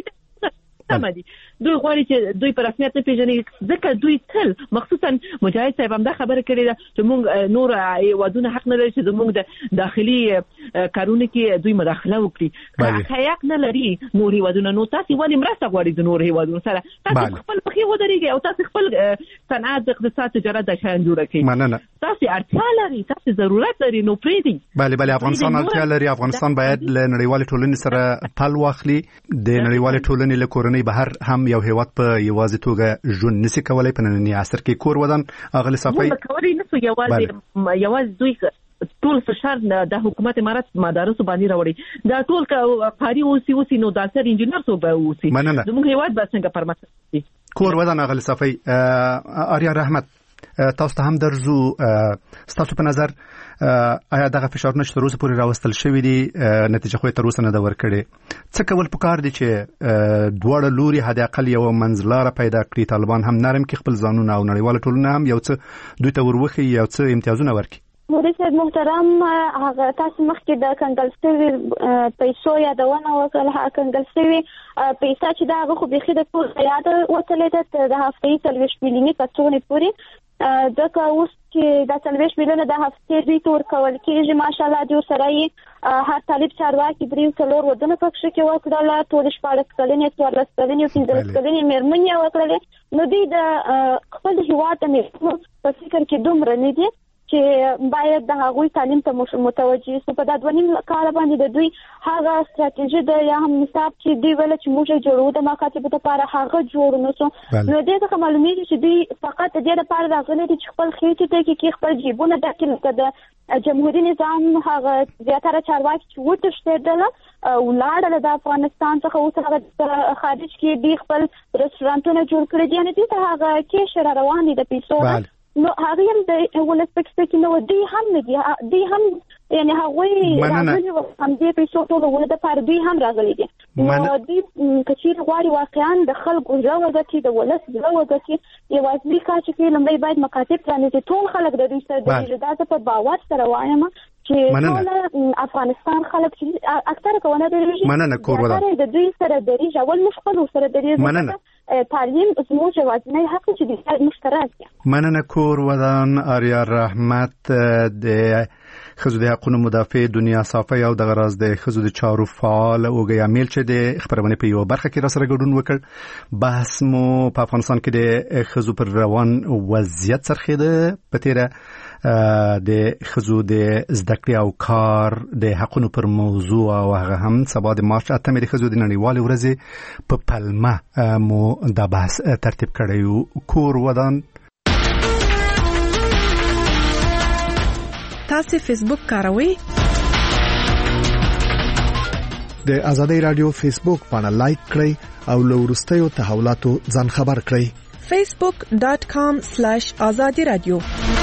توګه دوی غواړي چې دوی په رسمیت نه پیژني، ځکه دوی تل مخصوصا مجاهد صاحب هم دا خبره کړې ده چې موږ نور هیوادونه حق نه لري چې زموږ د داخلي کارونه کې دوی مداخله وکړي، حق نه لري نور هیوادونه. نو تاسو ولې مرسته غواړئ د نور هیوادونو سره؟ تاسو خپل مخې ودرېږئ او تاسو خپل صنعت اقتصاد تجارت د شان جوړ کړئ. تاسو اړتیا لري، تاسو ضرورت لري، نو پریږدئ. بله افغانستان اړتیا لري، افغانستان باید له نړیوال ټولنې سره پل واخلي، د نړیوال ټولنې له کورنۍ بهر هم یو هیواد په یوازې توګه ژوند نشي کولای په ننني عصر کې. کور ودان اغلی صافي کولای نشو یوازې دوی ټول فشار د حکومت امارات مدارسو باندې راوړي، دا ټول قاری اوسي نو ډاکټر انجینر سو به اوسي، زموږ هیواد به څنګه پرمختګ کوي؟ کور ودان اغلی صافي. آریا رحمت تاسو ته هم درځو، ستاسو په نظر آیا دغه فشارونه چې تر اوسه پورې راوستل شوي دي نتیجه خو یې تر اوسه نه ده ورکړې؟ څه کول پکار دي چې دواړه لوري حد اقل یو منځلاره پیدا کړي، طالبان هم نرم کړي خپل ځانونه او نړیواله ټولنه هم یو څه دوی ته وروخي، یو څه امتیازونه ورکړي؟ مولوي صاحب محترم، هغه تاسو مخکې د کنګل شوي پیسو یادونه وکړه. هغه کنګل شوي پیسې چې دا هغه خو بيخي د ټول یاد وتلې ده د هفتې 30 میلیونې کڅوړې پورې دغه اوس چې د 30 میلیونه د هفتې دوی تور کول کېږي. ماشاءالله دوی سره هر طالب چارواکي 3 ودونه پکښ کې وکړل، ټول 14 کلنې 14 کلنې او 15 کلنې مېرمنې وکړل. نو دوی د خپل هیواد د په فکر کې دومره نه دي چې باید د هغوی تعلیم ته متوجه شي. په دا 2.5 کال باندې د دوی هغه ستراتیژي د یا هم نصاب چې دوی ویل چې موږ جوړو د مکاتب لپاره هغه جوړ نه شو. نو دې څخه معلومیږي چې دوی فقط د دې لپاره راغلي دي چې خپل خېټې ته کې خپل جیبونه ډکې د جمهوریت نظام هغه زیاتره چارواکي چې وتښتېدل او لاړل د افغانستان څخه اوس هغه خارج کې دی خپل رستورانتونه جوړ کړي دي، یعنې دې ته هغه کې شر روان دي د پیسو. نو هغه هم د ولسپکس کې نو دی هم نه دی هم یعنی هغه راغلي هم دې پیسو ټول ول د پر دوی هم راغلي دي. نو دی کچیر غواړي واقعا د خلکو ژوند کې د ولس ژوند کې یو ځل چې لمړی باید مکاتب پرانیزي، ټول خلک د دوی سره د اجازه په باور سره وایم چې ټول افغانستان خلک چې اکثره کوونه د دوی سره د ریښ اول مشکل سره د ریښ تعلیم زموږ وازنه حق چې د مشترک دي. مننه. کور ودان آریا رحمت د ښځو د حقوقو مدافع دنیا صافي او د غراز د ښځو د چارو فعال او غیامیل چې د خبرونه په یو برخه کې را سره ګډون وکړ. بحث مو په افغانستان کې د ښځو پر روان وضعیت سرخېده، په تیره د ښځو د زده کړې او کار د حقونو پر موضوع او هغه هم سبا د مارچ 8 د ښځو د نړیوالې ورځې په پلمه مو دا بحث ترتیب کړی. کور ودان تاسو فیسبوک کاروئ؟ د آزادۍ رادیو فیسبوک باندې لایک کړئ او له وروستیو تحولاتو ځان خبر کړئ. facebook.com/azadi radio